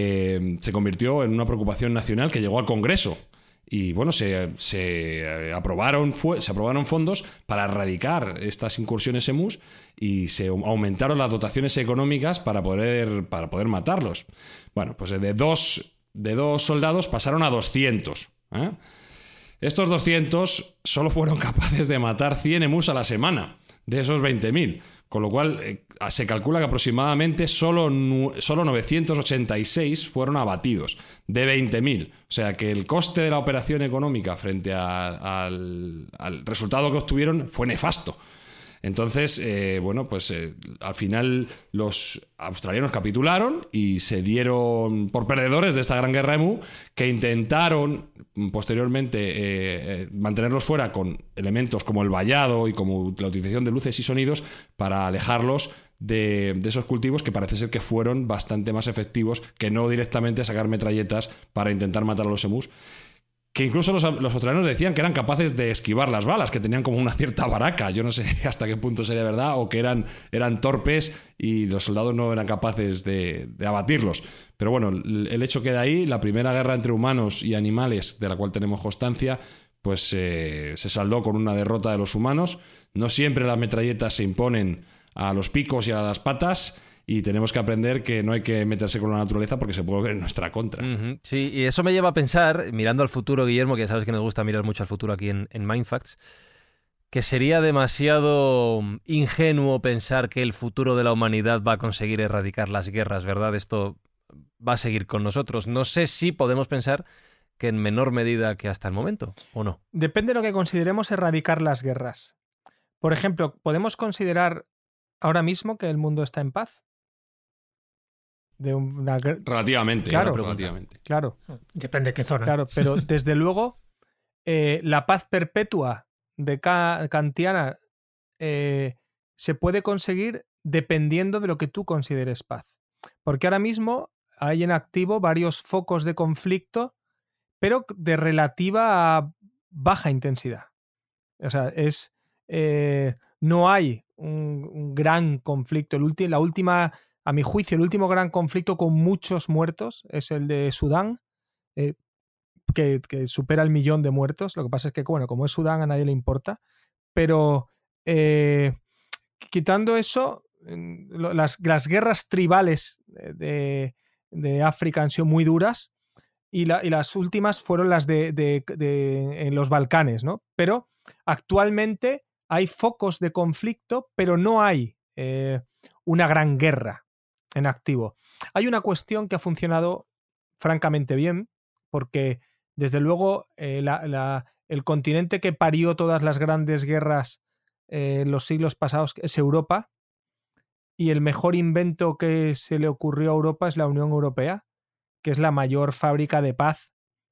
que se convirtió en una preocupación nacional que llegó al Congreso. Y bueno, se, se, aprobaron, fue, se aprobaron fondos para erradicar estas incursiones emus y se aumentaron las dotaciones económicas para poder, para poder matarlos. Bueno, pues de dos, de dos soldados pasaron a doscientos. ¿eh? Estos doscientos solo fueron capaces de matar cien emus a la semana, de esos veinte mil. Con lo cual, eh, se calcula que aproximadamente solo, solo novecientos ochenta y seis fueron abatidos, de veinte mil. O sea que el coste de la operación económica frente a, al, al resultado que obtuvieron fue nefasto. Entonces, eh, bueno, pues eh, al final los australianos capitularon y se dieron por perdedores de esta gran guerra emú, que intentaron posteriormente eh, eh, mantenerlos fuera con elementos como el vallado y como la utilización de luces y sonidos para alejarlos de, de esos cultivos, que parece ser que fueron bastante más efectivos que no directamente sacar metralletas para intentar matar a los emus. Que incluso los, los australianos decían que eran capaces de esquivar las balas, que tenían como una cierta baraca. Yo no sé hasta qué punto sería verdad, o que eran, eran torpes y los soldados no eran capaces de, de abatirlos. Pero bueno, el, el hecho queda ahí. La primera guerra entre humanos y animales, de la cual tenemos constancia, pues eh, se saldó con una derrota de los humanos. No siempre las metralletas se imponen a los picos y a las patas, y tenemos que aprender que no hay que meterse con la naturaleza porque se puede ver en nuestra contra. Uh-huh. Sí, y eso me lleva a pensar, mirando al futuro, Guillermo, que ya sabes que nos gusta mirar mucho al futuro aquí en, en Mindfacts, que sería demasiado ingenuo pensar que el futuro de la humanidad va a conseguir erradicar las guerras, ¿verdad? Esto va a seguir con nosotros. No sé si podemos pensar que en menor medida que hasta el momento, ¿o no? Depende de lo que consideremos erradicar las guerras. Por ejemplo, ¿podemos considerar ahora mismo que el mundo está en paz? De una... Relativamente, claro, relativamente. Claro. Depende de qué zona. Claro, pero desde luego eh, la paz perpetua de Ka- kantiana eh, se puede conseguir dependiendo de lo que tú consideres paz. Porque ahora mismo hay en activo varios focos de conflicto, pero de relativa baja intensidad. O sea, es eh, no hay un, un gran conflicto. El ulti- la última... A mi juicio, el último gran conflicto con muchos muertos es el de Sudán, eh, que, que supera el millón de muertos. Lo que pasa es que, bueno, como es Sudán, a nadie le importa. Pero eh, quitando eso, las, las guerras tribales de, de África han sido muy duras, y, la, y las últimas fueron las de, de, de en los Balcanes, ¿no? Pero actualmente hay focos de conflicto, pero no hay eh, una gran guerra en activo. Hay una cuestión que ha funcionado francamente bien, porque desde luego eh, la, la, el continente que parió todas las grandes guerras eh, en los siglos pasados es Europa, y el mejor invento que se le ocurrió a Europa es la Unión Europea, que es la mayor fábrica de paz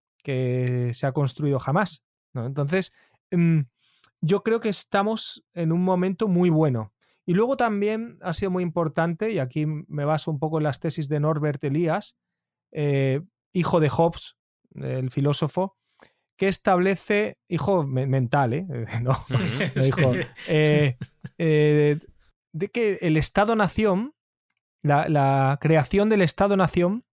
que se ha construido jamás, ¿no? Entonces, mmm, yo creo que estamos en un momento muy bueno. Y luego también ha sido muy importante, y aquí me baso un poco en las tesis de Norbert Elias, eh, hijo de Hobbes, el filósofo, que establece, hijo me- mental, ¿eh? no, no hijo, eh, eh, de que el Estado-Nación, la, la creación del Estado-Nación,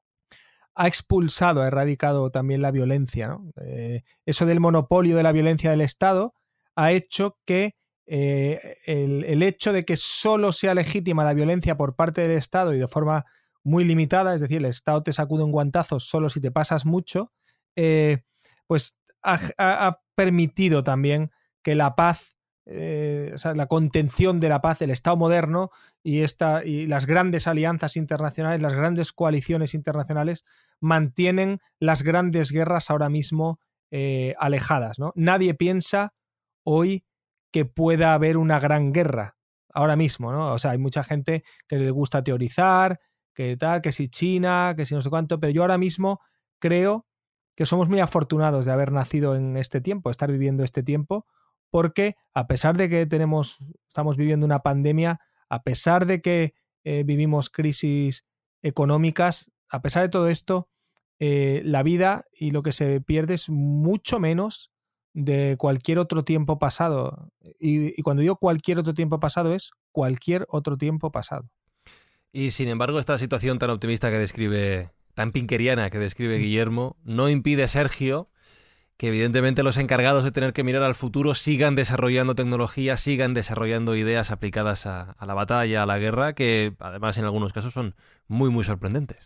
ha expulsado, ha erradicado también la violencia, ¿no? Eh, eso del monopolio de la violencia del Estado ha hecho que Eh, el, el hecho de que solo sea legítima la violencia por parte del Estado y de forma muy limitada, es decir, el Estado te sacude un guantazo solo si te pasas mucho, eh, pues ha, ha permitido también que la paz eh, o sea, la contención de la paz, el Estado moderno y, esta, y las grandes alianzas internacionales, las grandes coaliciones internacionales mantienen las grandes guerras ahora mismo eh, alejadas, ¿no? Nadie piensa hoy que pueda haber una gran guerra ahora mismo, ¿no? O sea, hay mucha gente que le gusta teorizar, que tal, que si China, que si no sé cuánto, pero yo ahora mismo creo que somos muy afortunados de haber nacido en este tiempo, estar viviendo este tiempo, porque a pesar de que tenemos, estamos viviendo una pandemia, a pesar de que eh, vivimos crisis económicas, a pesar de todo esto, eh, la vida y lo que se pierde es mucho menos de cualquier otro tiempo pasado. Y, y cuando digo cualquier otro tiempo pasado es cualquier otro tiempo pasado. Y sin embargo, esta situación tan optimista que describe, tan pinkeriana que describe Guillermo, no impide, Sergio, que evidentemente los encargados de tener que mirar al futuro sigan desarrollando tecnología, sigan desarrollando ideas aplicadas a, a la batalla, a la guerra, que además en algunos casos son muy, muy sorprendentes.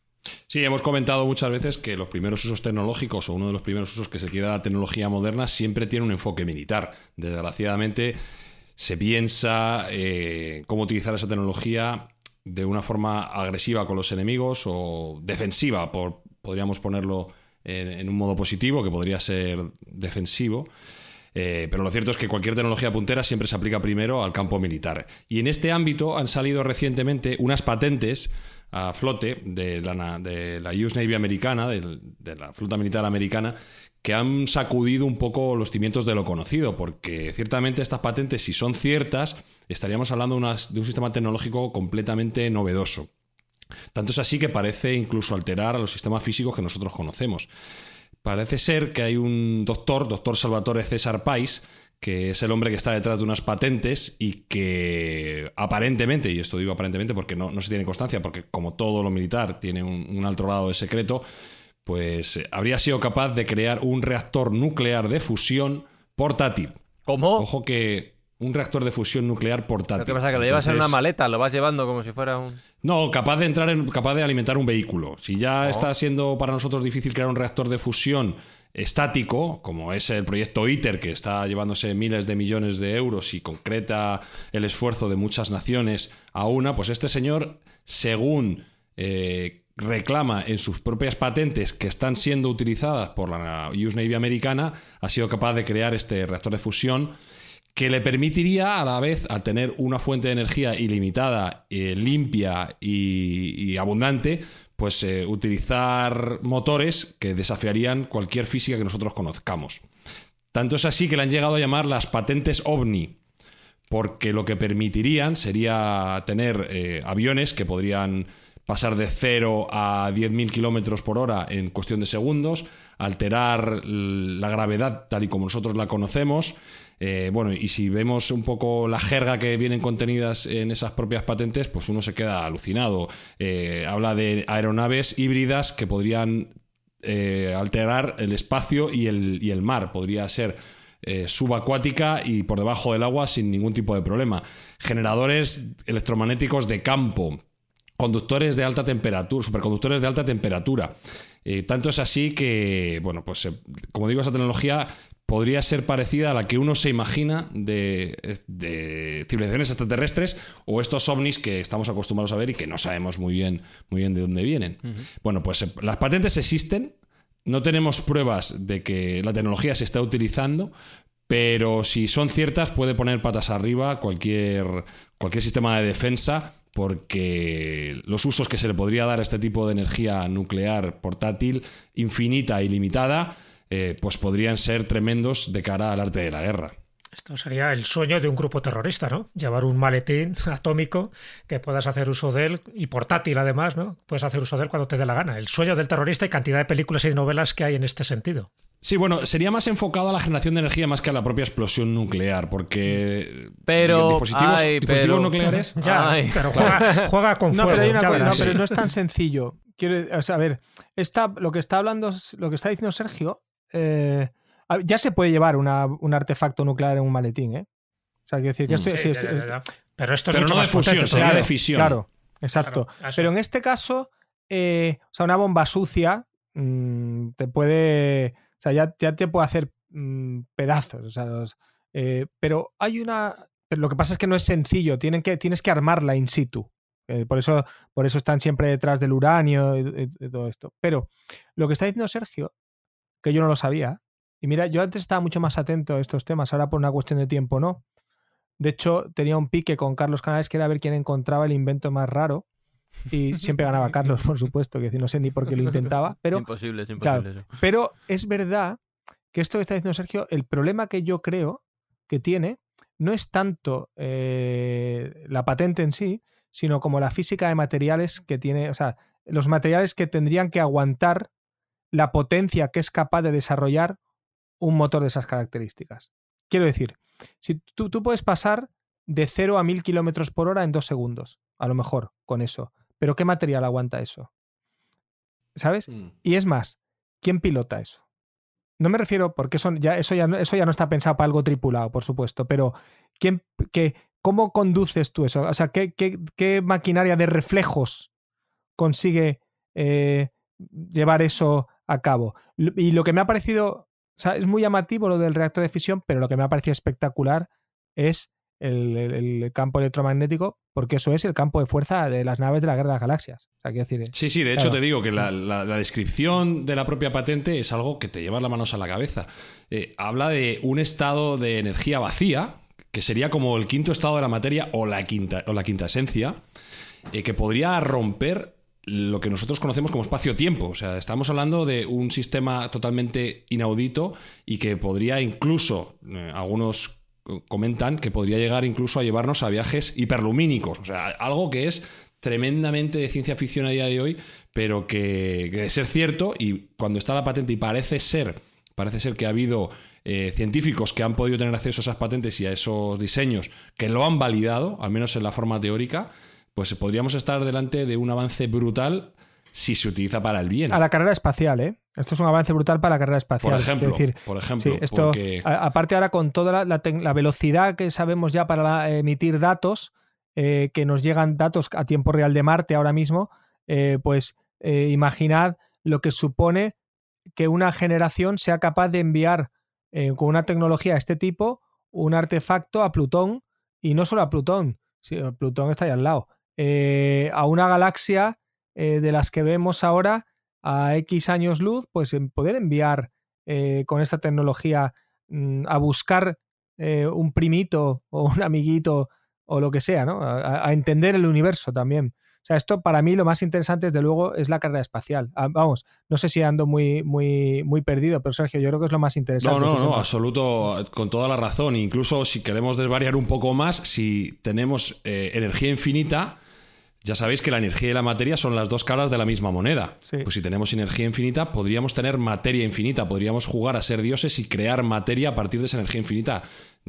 Sí, hemos comentado muchas veces que los primeros usos tecnológicos o uno de los primeros usos que se quiere a la tecnología moderna siempre tiene un enfoque militar. Desgraciadamente se piensa eh, cómo utilizar esa tecnología de una forma agresiva con los enemigos o defensiva, por, podríamos ponerlo en, en un modo positivo, que podría ser defensivo. Eh, pero lo cierto es que cualquier tecnología puntera siempre se aplica primero al campo militar. Y en este ámbito han salido recientemente unas patentes a flote de la, de la U S Navy americana, de, de la flota militar americana, que han sacudido un poco los cimientos de lo conocido, porque ciertamente estas patentes, si son ciertas, estaríamos hablando de, unas, de un sistema tecnológico completamente novedoso. Tanto es así que parece incluso alterar a los sistemas físicos que nosotros conocemos. Parece ser que hay un doctor, doctor Salvatore César Pais, que es el hombre que está detrás de unas patentes y que aparentemente, y esto digo aparentemente porque no, no se tiene constancia, porque como todo lo militar tiene un, un alto grado de secreto, pues habría sido capaz de crear un reactor nuclear de fusión portátil. ¿Cómo? Ojo que un reactor de fusión nuclear portátil. ¿Qué pasa? ¿Que lo llevas Entonces, en una maleta? ¿Lo vas llevando como si fuera un...? No, capaz de entrar en, capaz de alimentar un vehículo. Si ya oh. está siendo para nosotros difícil crear un reactor de fusión estático, como es el proyecto ITER, que está llevándose miles de millones de euros y concreta el esfuerzo de muchas naciones a una, pues este señor, según eh, reclama en sus propias patentes que están siendo utilizadas por la U S Navy americana, ha sido capaz de crear este reactor de fusión que le permitiría a la vez, al tener una fuente de energía ilimitada, eh, limpia y, y abundante, pues eh, utilizar motores que desafiarían cualquier física que nosotros conozcamos. Tanto es así que le han llegado a llamar las patentes OVNI, porque lo que permitirían sería tener eh, aviones que podrían pasar de cero a diez mil kilómetros por hora en cuestión de segundos, alterar la gravedad tal y como nosotros la conocemos. Eh, bueno, y si vemos un poco la jerga que vienen contenidas en esas propias patentes, pues uno se queda alucinado. Eh, habla de aeronaves híbridas que podrían eh, alterar el espacio y el, y el mar. Podría ser eh, subacuática y por debajo del agua sin ningún tipo de problema. Generadores electromagnéticos de campo. Conductores de alta temperatura, superconductores de alta temperatura. Eh, tanto es así que, bueno, pues eh, como digo, esa tecnología podría ser parecida a la que uno se imagina de, de civilizaciones extraterrestres o estos ovnis que estamos acostumbrados a ver y que no sabemos muy bien, muy bien de dónde vienen. Uh-huh. Bueno, pues eh, las patentes existen, no tenemos pruebas de que la tecnología se está utilizando, pero si son ciertas puede poner patas arriba cualquier, cualquier sistema de defensa, porque los usos que se le podría dar a este tipo de energía nuclear portátil infinita y limitada, eh, pues podrían ser tremendos de cara al arte de la guerra. Esto sería el sueño de un grupo terrorista, ¿no? Llevar un maletín atómico que puedas hacer uso de él, y portátil además, ¿no? Puedes hacer uso de él cuando te dé la gana. El sueño del terrorista y cantidad de películas y novelas que hay en este sentido. Sí, bueno, sería más enfocado a la generación de energía más que a la propia explosión nuclear, porque pero dispositivos, ay, dispositivos pero, nucleares... Ya, ay. pero juega, juega con no, fuego. Pero hay una cosa, no, sí. pero no es tan sencillo. Quiero, o sea, a ver, esta, lo que está hablando, lo que está diciendo Sergio, eh, ya se puede llevar una, un artefacto nuclear en un maletín, ¿eh? O sea, quiero decir que esto, sí, sí, ya, esto, ya, ya. Pero esto es pero mucho no más de fusión, potente, sería claro. de fisión. Claro, exacto. Claro, pero en este caso, eh, o sea, una bomba sucia mmm, te puede, o sea, ya, ya te puede hacer mmm, pedazos. O sea, los, Eh, pero hay una... Pero lo que pasa es que no es sencillo, tienen que, tienes que armarla in situ. Eh, por, eso, por eso están siempre detrás del uranio y, y, y todo esto. Pero lo que está diciendo Sergio, que yo no lo sabía, y mira, yo antes estaba mucho más atento a estos temas, ahora por una cuestión de tiempo no. De hecho, tenía un pique con Carlos Canales que era ver quién encontraba el invento más raro. Y siempre ganaba Carlos, por supuesto, que no sé ni por qué lo intentaba. Pero, es imposible, es imposible claro, eso. Pero es verdad que esto que está diciendo Sergio, el problema que yo creo que tiene no es tanto eh, la patente en sí, sino como la física de materiales que tiene, o sea, los materiales que tendrían que aguantar la potencia que es capaz de desarrollar un motor de esas características. Quiero decir, si tú, tú puedes pasar de cero a mil kilómetros por hora en dos segundos, a lo mejor, con eso. Pero ¿qué material aguanta eso? ¿Sabes? Mm. Y es más, ¿quién pilota eso? No me refiero, porque eso ya, eso, ya, eso ya no está pensado para algo tripulado, por supuesto, pero ¿quién, qué, ¿cómo conduces tú eso? O sea, ¿qué, qué, qué maquinaria de reflejos consigue eh, llevar eso a cabo? Y lo que me ha parecido, o sea, es muy llamativo lo del reactor de fisión, pero lo que me ha parecido espectacular es el, el, el campo electromagnético, porque eso es el campo de fuerza de las naves de la Guerra de las Galaxias. O sea, quiero decir, sí, sí, de claro. hecho te digo que la, la, la descripción de la propia patente es algo que te lleva las manos a la cabeza. Eh, habla de un estado de energía vacía, que sería como el quinto estado de la materia o la quinta, o la quinta esencia, eh, que podría romper lo que nosotros conocemos como espacio-tiempo. O sea, estamos hablando de un sistema totalmente inaudito y que podría incluso, eh, algunos comentan que podría llegar incluso a llevarnos a viajes hiperlumínicos. O sea, algo que es tremendamente de ciencia ficción a día de hoy, pero que, que de ser cierto, y cuando está la patente y parece ser, parece ser que ha habido eh, científicos que han podido tener acceso a esas patentes y a esos diseños que lo han validado, al menos en la forma teórica, pues podríamos estar delante de un avance brutal si se utiliza para el bien. A la carrera espacial, ¿eh? Esto es un avance brutal para la carrera espacial. Por ejemplo, decir, por ejemplo sí, esto, porque... a, aparte ahora con toda la, la, la velocidad que sabemos ya para la, emitir datos, eh, que nos llegan datos a tiempo real de Marte ahora mismo, eh, pues eh, imaginad lo que supone que una generación sea capaz de enviar eh, con una tecnología de este tipo un artefacto a Plutón, y no solo a Plutón, sí, Plutón está ahí al lado, eh, a una galaxia eh, de las que vemos ahora a X años luz, pues en poder enviar eh, con esta tecnología mmm, a buscar eh, un primito o un amiguito o lo que sea, ¿no? A, a entender el universo también. O sea, esto para mí lo más interesante, desde luego, es la carrera espacial. Ah, vamos, no sé si ando muy, muy, muy perdido, pero Sergio, yo creo que es lo más interesante. No, no, este no, tema. absoluto, con toda la razón. Incluso si queremos desvariar un poco más, si tenemos eh, energía infinita, ya sabéis que la energía y la materia son las dos caras de la misma moneda. Sí. Pues si tenemos energía infinita, podríamos tener materia infinita, podríamos jugar a ser dioses y crear materia a partir de esa energía infinita.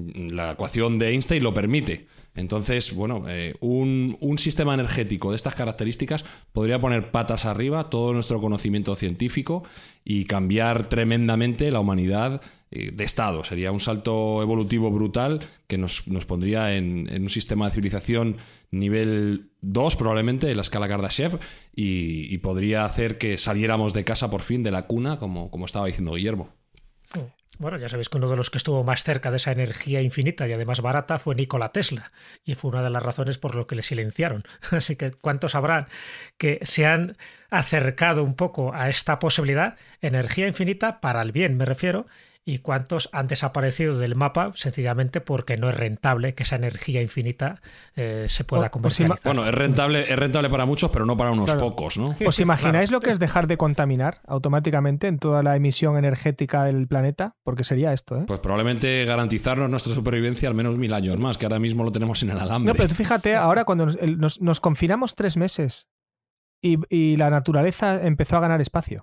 La ecuación de Einstein lo permite. Entonces, bueno, eh, un, un sistema energético de estas características podría poner patas arriba todo nuestro conocimiento científico y cambiar tremendamente la humanidad eh, de estado. Sería un salto evolutivo brutal que nos, nos pondría en, en un sistema de civilización nivel dos, probablemente, en la escala Kardashev, y, y podría hacer que saliéramos de casa por fin, de la cuna, como, como estaba diciendo Guillermo. Bueno, ya sabéis que uno de los que estuvo más cerca de esa energía infinita y además barata fue Nikola Tesla, y fue una de las razones por lo que le silenciaron. Así que ¿cuántos sabrán que se han acercado un poco a esta posibilidad? Energía infinita para el bien, me refiero. ¿Y cuántos han desaparecido del mapa sencillamente porque no es rentable que esa energía infinita eh, se pueda comercializar? Bueno, es rentable, es rentable para muchos, pero no para unos claro. pocos, ¿no? ¿Os imagináis claro. lo que es dejar de contaminar automáticamente en toda la emisión energética del planeta? Porque sería esto, ¿eh? Pues probablemente garantizarnos nuestra supervivencia al menos mil años más, que ahora mismo lo tenemos en el alambre. No, pero tú fíjate, ahora cuando nos, nos, nos confinamos tres meses y, y la naturaleza empezó a ganar espacio.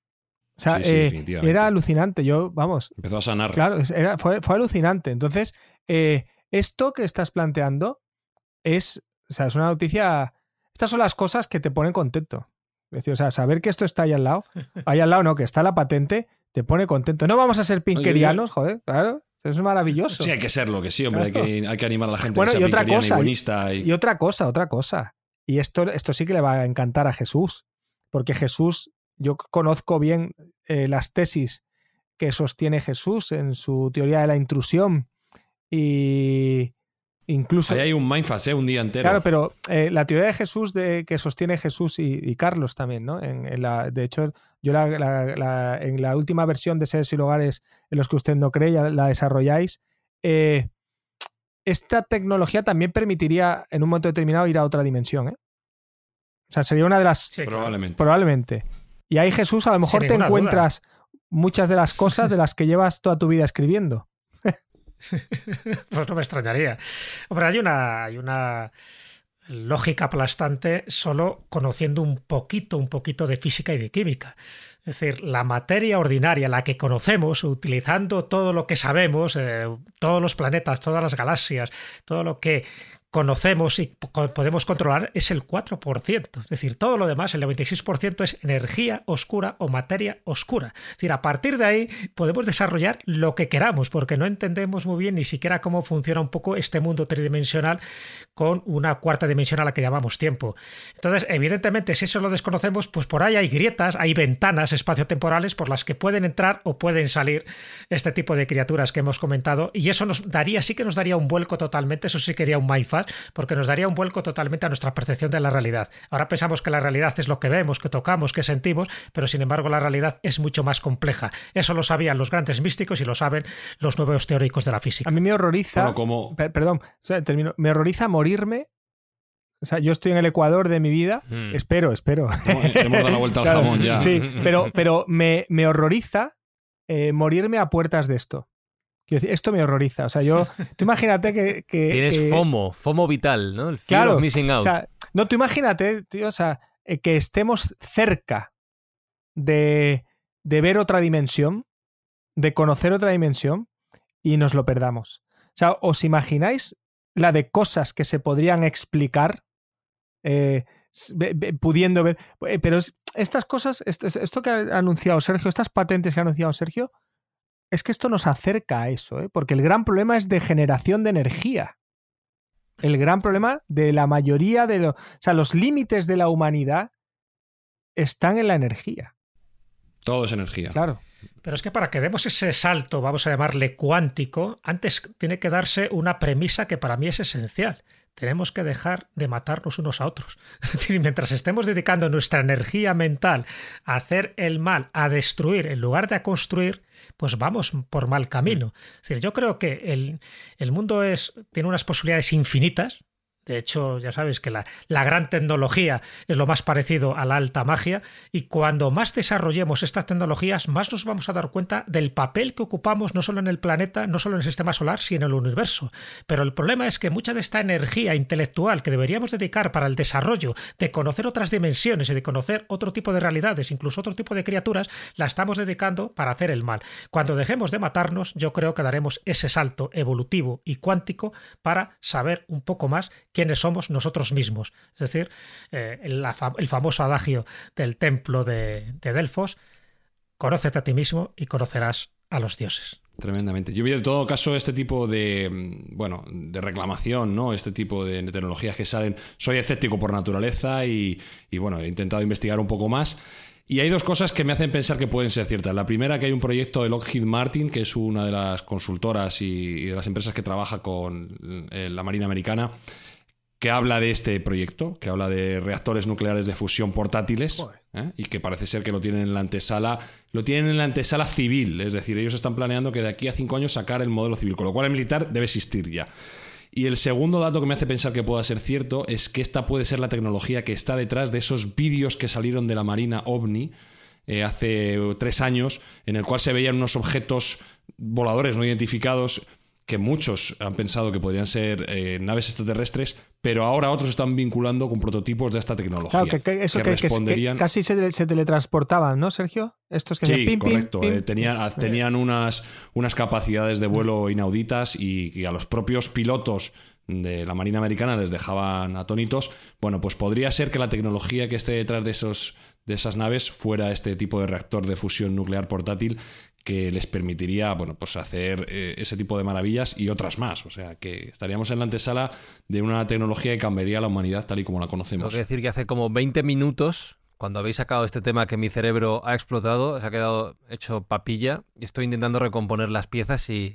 O sea, sí, sí, eh, era alucinante. Yo, vamos. Empezó a sanar. Claro, era, fue, fue alucinante. Entonces, eh, esto que estás planteando es, o sea, es una noticia. Estas son las cosas que te ponen contento. Es decir, o sea, saber que esto está ahí al lado, ahí al lado no, que está la patente, te pone contento. No vamos a ser pinkerianos, joder, claro. Eso es maravilloso. Sí, hay que serlo, que sí, hombre. Claro. Hay, que, hay que animar a la gente bueno, a que sea y otra cosa, y buenista. Y... y otra cosa, otra cosa. Y esto, esto sí que le va a encantar a Jesús. Porque Jesús. Yo conozco bien eh, las tesis que sostiene Jesús en su teoría de la intrusión y incluso... Ahí hay un mindfuck, ¿eh? Un día entero. Claro, pero eh, la teoría de Jesús de, que sostiene Jesús y, y Carlos también, ¿no? En, en la, de hecho, yo la, la, la, en la última versión de Seres y Lugares en los que usted no cree, ya la desarrolláis, eh, esta tecnología también permitiría en un momento determinado ir a otra dimensión, ¿eh? O sea, sería una de las... Sí, Probablemente. Probablemente. Y ahí, Jesús, a lo mejor Sin te ninguna encuentras duda. Muchas de las cosas de las que llevas toda tu vida escribiendo. Pues no me extrañaría. Hombre, hay una, hay una lógica aplastante solo conociendo un poquito, un poquito de física y de química. Es decir, la materia ordinaria, la que conocemos, utilizando todo lo que sabemos, eh, todos los planetas, todas las galaxias, todo lo que conocemos y podemos controlar es el cuatro por ciento. Es decir, todo lo demás, el noventa y seis por ciento es energía oscura o materia oscura. Es decir, a partir de ahí podemos desarrollar lo que queramos, porque no entendemos muy bien ni siquiera cómo funciona un poco este mundo tridimensional con una cuarta dimensión a la que llamamos tiempo. Entonces, evidentemente, si eso lo desconocemos, pues por ahí hay grietas, hay ventanas espaciotemporales por las que pueden entrar o pueden salir este tipo de criaturas que hemos comentado, y eso nos daría, sí que nos daría un vuelco totalmente, eso sí que sería un mindfuck, porque nos daría un vuelco totalmente a nuestra percepción de la realidad. Ahora pensamos que la realidad es lo que vemos, que tocamos, que sentimos, pero sin embargo la realidad es mucho más compleja. Eso lo sabían los grandes místicos y lo saben los nuevos teóricos de la física. A mí me horroriza... Bueno, como... per- perdón, o sea, termino, me horroriza morirme. O sea, yo estoy en el Ecuador de mi vida. Mm. Espero, espero. Hemos dado la vuelta al Claro, jamón ya. Sí, pero, pero me, me horroriza eh, morirme a puertas de esto. Quiero decir, esto me horroriza. O sea, yo... Tú imagínate que... que Tienes que- FOMO, FOMO vital, ¿no? El fear Claro, of missing out. o sea, no, tú imagínate, tío, o sea, eh, que estemos cerca de, de ver otra dimensión, de conocer otra dimensión y nos lo perdamos. O sea, ¿os imagináis la de cosas que se podrían explicar eh, s- ve- ve- pudiendo ver? Eh, Pero es- estas cosas, esto, esto que ha anunciado Sergio, estas patentes que ha anunciado Sergio, es que esto nos acerca a eso, ¿eh? Porque el gran problema es de generación de energía. El gran problema de la mayoría de los... O sea, los límites de la humanidad están en la energía. Todo es energía. Claro. Pero es que para que demos ese salto, vamos a llamarle cuántico, antes tiene que darse una premisa que para mí es esencial. Tenemos que dejar de matarnos unos a otros. Es decir, mientras estemos dedicando nuestra energía mental a hacer el mal, a destruir, en lugar de a construir, pues vamos por mal camino. Es decir, yo creo que el, el mundo es, tiene unas posibilidades infinitas. De hecho, ya sabes que la, la gran tecnología es lo más parecido a la alta magia, y cuando más desarrollemos estas tecnologías, más nos vamos a dar cuenta del papel que ocupamos no solo en el planeta, no solo en el sistema solar, sino en el universo. Pero el problema es que mucha de esta energía intelectual que deberíamos dedicar para el desarrollo de conocer otras dimensiones y de conocer otro tipo de realidades, incluso otro tipo de criaturas, la estamos dedicando para hacer el mal. Cuando dejemos de matarnos, yo creo que daremos ese salto evolutivo y cuántico para saber un poco más quiénes somos nosotros mismos. Es decir, eh, el, la, el famoso adagio del templo de, de Delfos: conócete a ti mismo y conocerás a los dioses. Tremendamente. Yo vi en todo caso este tipo de, bueno, de reclamación, ¿no? Este tipo de, de tecnologías que salen. Soy escéptico por naturaleza y, y, bueno, he intentado investigar un poco más. Y hay dos cosas que me hacen pensar que pueden ser ciertas. La primera, que hay un proyecto de Lockheed Martin, que es una de las consultoras y, y de las empresas que trabaja con eh, la Marina Americana, que habla de este proyecto, que habla de reactores nucleares de fusión portátiles, ¿eh? Y que parece ser que lo tienen en la antesala, lo tienen en la antesala civil, es decir, ellos están planeando que de aquí a cinco años sacar el modelo civil, con lo cual el militar debe existir ya. Y el segundo dato que me hace pensar que pueda ser cierto es que esta puede ser la tecnología que está detrás de esos vídeos que salieron de la Marina OVNI eh, hace tres años, en el cual se veían unos objetos voladores no identificados que muchos han pensado que podrían ser eh, naves extraterrestres, pero ahora otros están vinculando con prototipos de esta tecnología. Claro, que, que eso que, que, responderían... que casi se, se teletransportaban, ¿no, Sergio? Estos que Sí, hacían pim, pim, correcto. pim. Eh, tenían tenían unas, unas capacidades de vuelo inauditas y, y a los propios pilotos de la Marina Americana les dejaban atónitos. Bueno, pues podría ser que la tecnología que esté detrás de, esos, de esas naves fuera este tipo de reactor de fusión nuclear portátil, que les permitiría, bueno, pues hacer eh, ese tipo de maravillas y otras más. O sea, que estaríamos en la antesala de una tecnología que cambiaría a la humanidad tal y como la conocemos. Tengo que decir que hace como veinte minutos, cuando habéis sacado este tema, que mi cerebro ha explotado, se ha quedado hecho papilla, y estoy intentando recomponer las piezas y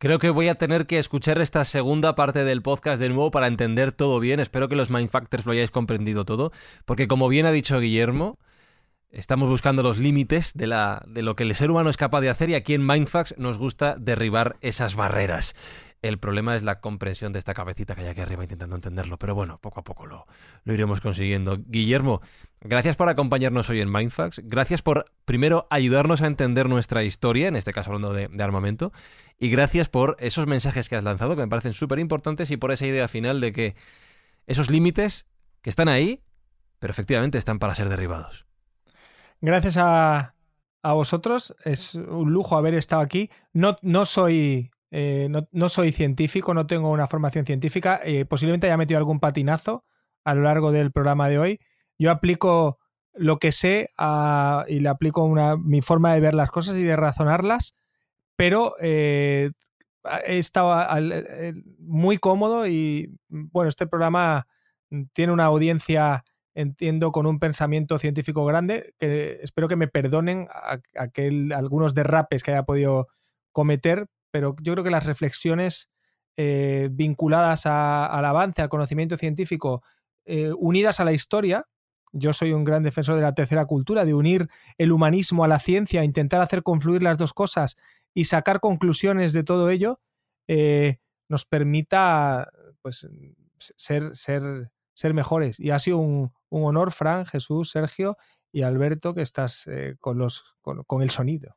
Creo que voy a tener que escuchar esta segunda parte del podcast de nuevo para entender todo bien. Espero que los Mindfactors lo hayáis comprendido todo, porque como bien ha dicho Guillermo, estamos buscando los límites de, la, de lo que el ser humano es capaz de hacer y aquí en Mindfax nos gusta derribar esas barreras. El problema es la comprensión de esta cabecita que hay aquí arriba intentando entenderlo, pero bueno, poco a poco lo, lo iremos consiguiendo. Guillermo, gracias por acompañarnos hoy en Mindfax. Gracias por, primero, ayudarnos a entender nuestra historia, en este caso hablando de, de armamento, y gracias por esos mensajes que has lanzado, que me parecen súper importantes, y por esa idea final de que esos límites que están ahí, pero efectivamente están para ser derribados. Gracias a, a vosotros. Es un lujo haber estado aquí. No, no soy... Eh, no, no soy científico, no tengo una formación científica, eh, posiblemente haya metido algún patinazo a lo largo del programa de hoy. Yo aplico lo que sé a, y le aplico una, mi forma de ver las cosas y de razonarlas, pero eh, he estado al, al, muy cómodo y bueno, este programa tiene una audiencia, entiendo, con un pensamiento científico grande, que espero que me perdonen a, a aquel, algunos derrapes que haya podido cometer, pero yo creo que las reflexiones eh, vinculadas a, al avance, al conocimiento científico, eh, unidas a la historia, yo soy un gran defensor de la tercera cultura, de unir el humanismo a la ciencia, intentar hacer confluir las dos cosas y sacar conclusiones de todo ello, eh, nos permita pues, ser, ser, ser mejores. Y ha sido un, un honor, Fran, Jesús, Sergio y Alberto, que estás eh, con, los, con, con el sonido.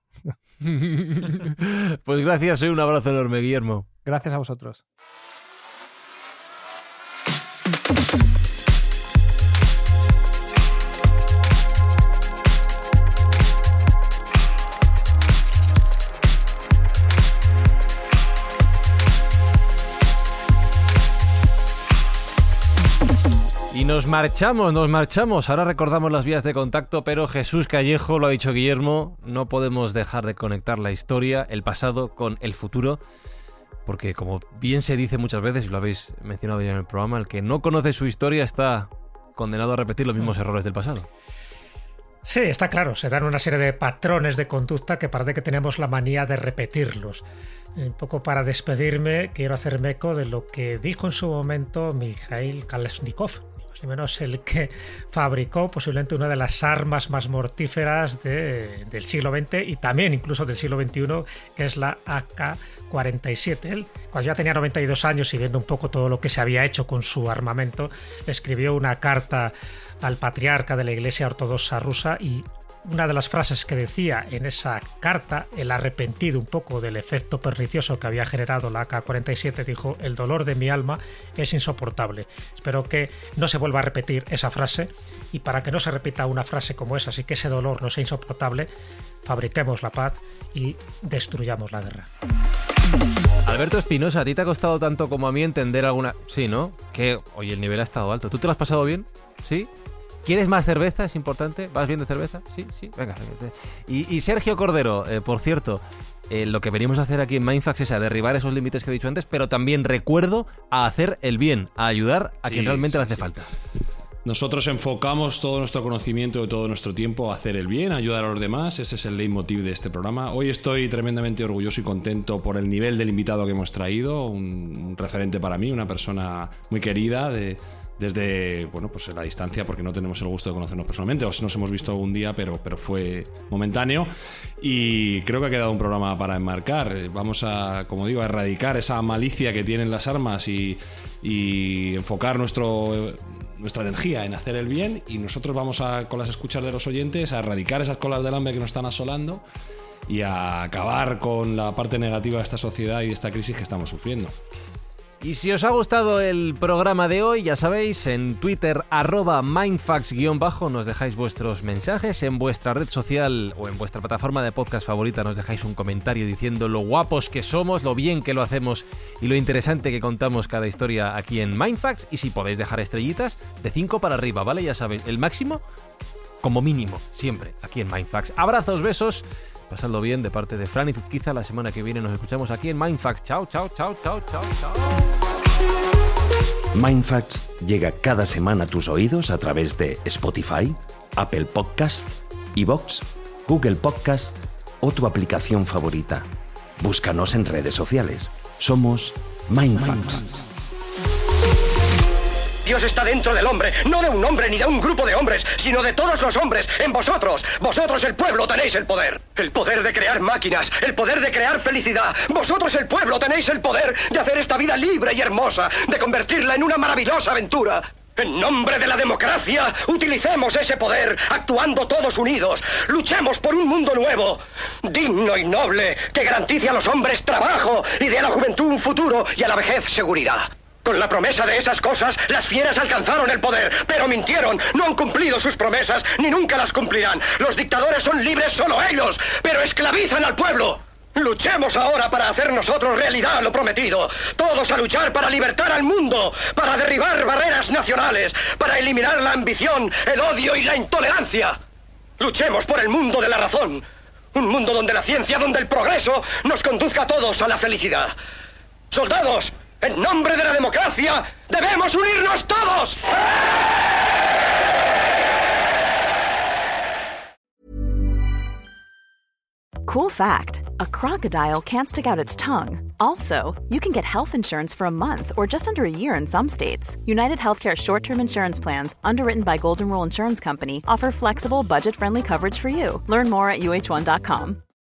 Pues gracias, un abrazo enorme, Guillermo. Gracias a vosotros. Y nos marchamos, nos marchamos. Ahora recordamos las vías de contacto, pero Jesús Callejo, lo ha dicho Guillermo, no podemos dejar de conectar la historia, el pasado con el futuro, porque como bien se dice muchas veces, y lo habéis mencionado ya en el programa, el que no conoce su historia está condenado a repetir los mismos errores del pasado. Sí, está claro, se dan una serie de patrones de conducta que parece que tenemos la manía de repetirlos. Un poco para despedirme, quiero hacerme eco de lo que dijo en su momento Mikhail Kalashnikov, ni menos el que fabricó posiblemente una de las armas más mortíferas de, del siglo veinte y también incluso del siglo veintiuno, que es la A K cuarenta y siete. Él, cuando ya tenía noventa y dos años y viendo un poco todo lo que se había hecho con su armamento, escribió una carta al patriarca de la Iglesia Ortodoxa rusa y una de las frases que decía en esa carta, el arrepentido un poco del efecto pernicioso que había generado la A K cuarenta y siete, dijo: el dolor de mi alma es insoportable. Espero que no se vuelva a repetir esa frase, y para que no se repita una frase como esa y que ese dolor no sea insoportable, fabriquemos la paz y destruyamos la guerra. Alberto Espinosa, ¿a ti te ha costado tanto como a mí entender alguna...? Sí, ¿no? Que, oye, el nivel ha estado alto. ¿Tú te lo has pasado bien? ¿Sí? ¿Quieres más cerveza? Es importante. ¿Vas bien de cerveza? Sí, sí. Venga. Y, y Sergio Cordero, eh, por cierto, eh, lo que venimos a hacer aquí en Mindfax es a derribar esos límites que he dicho antes, pero también recuerdo a hacer el bien, a ayudar a sí, quien realmente sí, le hace sí. falta. Nosotros enfocamos todo nuestro conocimiento y todo nuestro tiempo a hacer el bien, a ayudar a los demás. Ese es el leitmotiv de este programa. Hoy estoy tremendamente orgulloso y contento por el nivel del invitado que hemos traído, un, un referente para mí, una persona muy querida de... desde, bueno, pues la distancia, porque no tenemos el gusto de conocernos personalmente, o si nos hemos visto algún día, pero, pero fue momentáneo, y creo que ha quedado un programa para enmarcar. Vamos a, como digo, a erradicar esa malicia que tienen las armas y, y enfocar nuestro, nuestra energía en hacer el bien, y nosotros vamos a, con las escuchas de los oyentes, a erradicar esas colas del hambre que nos están asolando y a acabar con la parte negativa de esta sociedad y de esta crisis que estamos sufriendo. Y si os ha gustado el programa de hoy, ya sabéis, en Twitter, arroba mindfax guión bajo, nos dejáis vuestros mensajes, en vuestra red social o en vuestra plataforma de podcast favorita nos dejáis un comentario diciendo lo guapos que somos, lo bien que lo hacemos y lo interesante que contamos cada historia aquí en Mindfax, y si podéis dejar estrellitas, de cinco para arriba, ¿vale? Ya sabéis, el máximo, como mínimo, siempre, aquí en Mindfax. Abrazos, besos. Pasadlo bien de parte de Fran y Zuzquiza. La semana que viene nos escuchamos aquí en Mindfax. Chao, chao, chao, chao, chao, chao. Mindfax llega cada semana a tus oídos a través de Spotify, Apple Podcast, iVoox, Google Podcast o tu aplicación favorita. Búscanos en redes sociales. Somos Mindfacts. Dios está dentro del hombre, no de un hombre ni de un grupo de hombres, sino de todos los hombres, en vosotros. Vosotros, el pueblo, tenéis el poder. El poder de crear máquinas, el poder de crear felicidad. Vosotros, el pueblo, tenéis el poder de hacer esta vida libre y hermosa, de convertirla en una maravillosa aventura. En nombre de la democracia, utilicemos ese poder, actuando todos unidos. Luchemos por un mundo nuevo, digno y noble, que garantice a los hombres trabajo y dé a la juventud un futuro y a la vejez seguridad. Con la promesa de esas cosas, las fieras alcanzaron el poder, pero mintieron, no han cumplido sus promesas, ni nunca las cumplirán. Los dictadores son libres solo ellos, pero esclavizan al pueblo. Luchemos ahora para hacer nosotros realidad lo prometido. Todos a luchar para libertar al mundo, para derribar barreras nacionales, para eliminar la ambición, el odio y la intolerancia. Luchemos por el mundo de la razón. Un mundo donde la ciencia, donde el progreso nos conduzca a todos a la felicidad. ¡Soldados! En nombre de la democracia, debemos unirnos todos. Cool fact, a crocodile can't stick out its tongue. Also, you can get health insurance for a month or just under a year in some states. United Healthcare short-term insurance plans, underwritten by Golden Rule Insurance Company, offer flexible, budget-friendly coverage for you. Learn more at U H one dot com.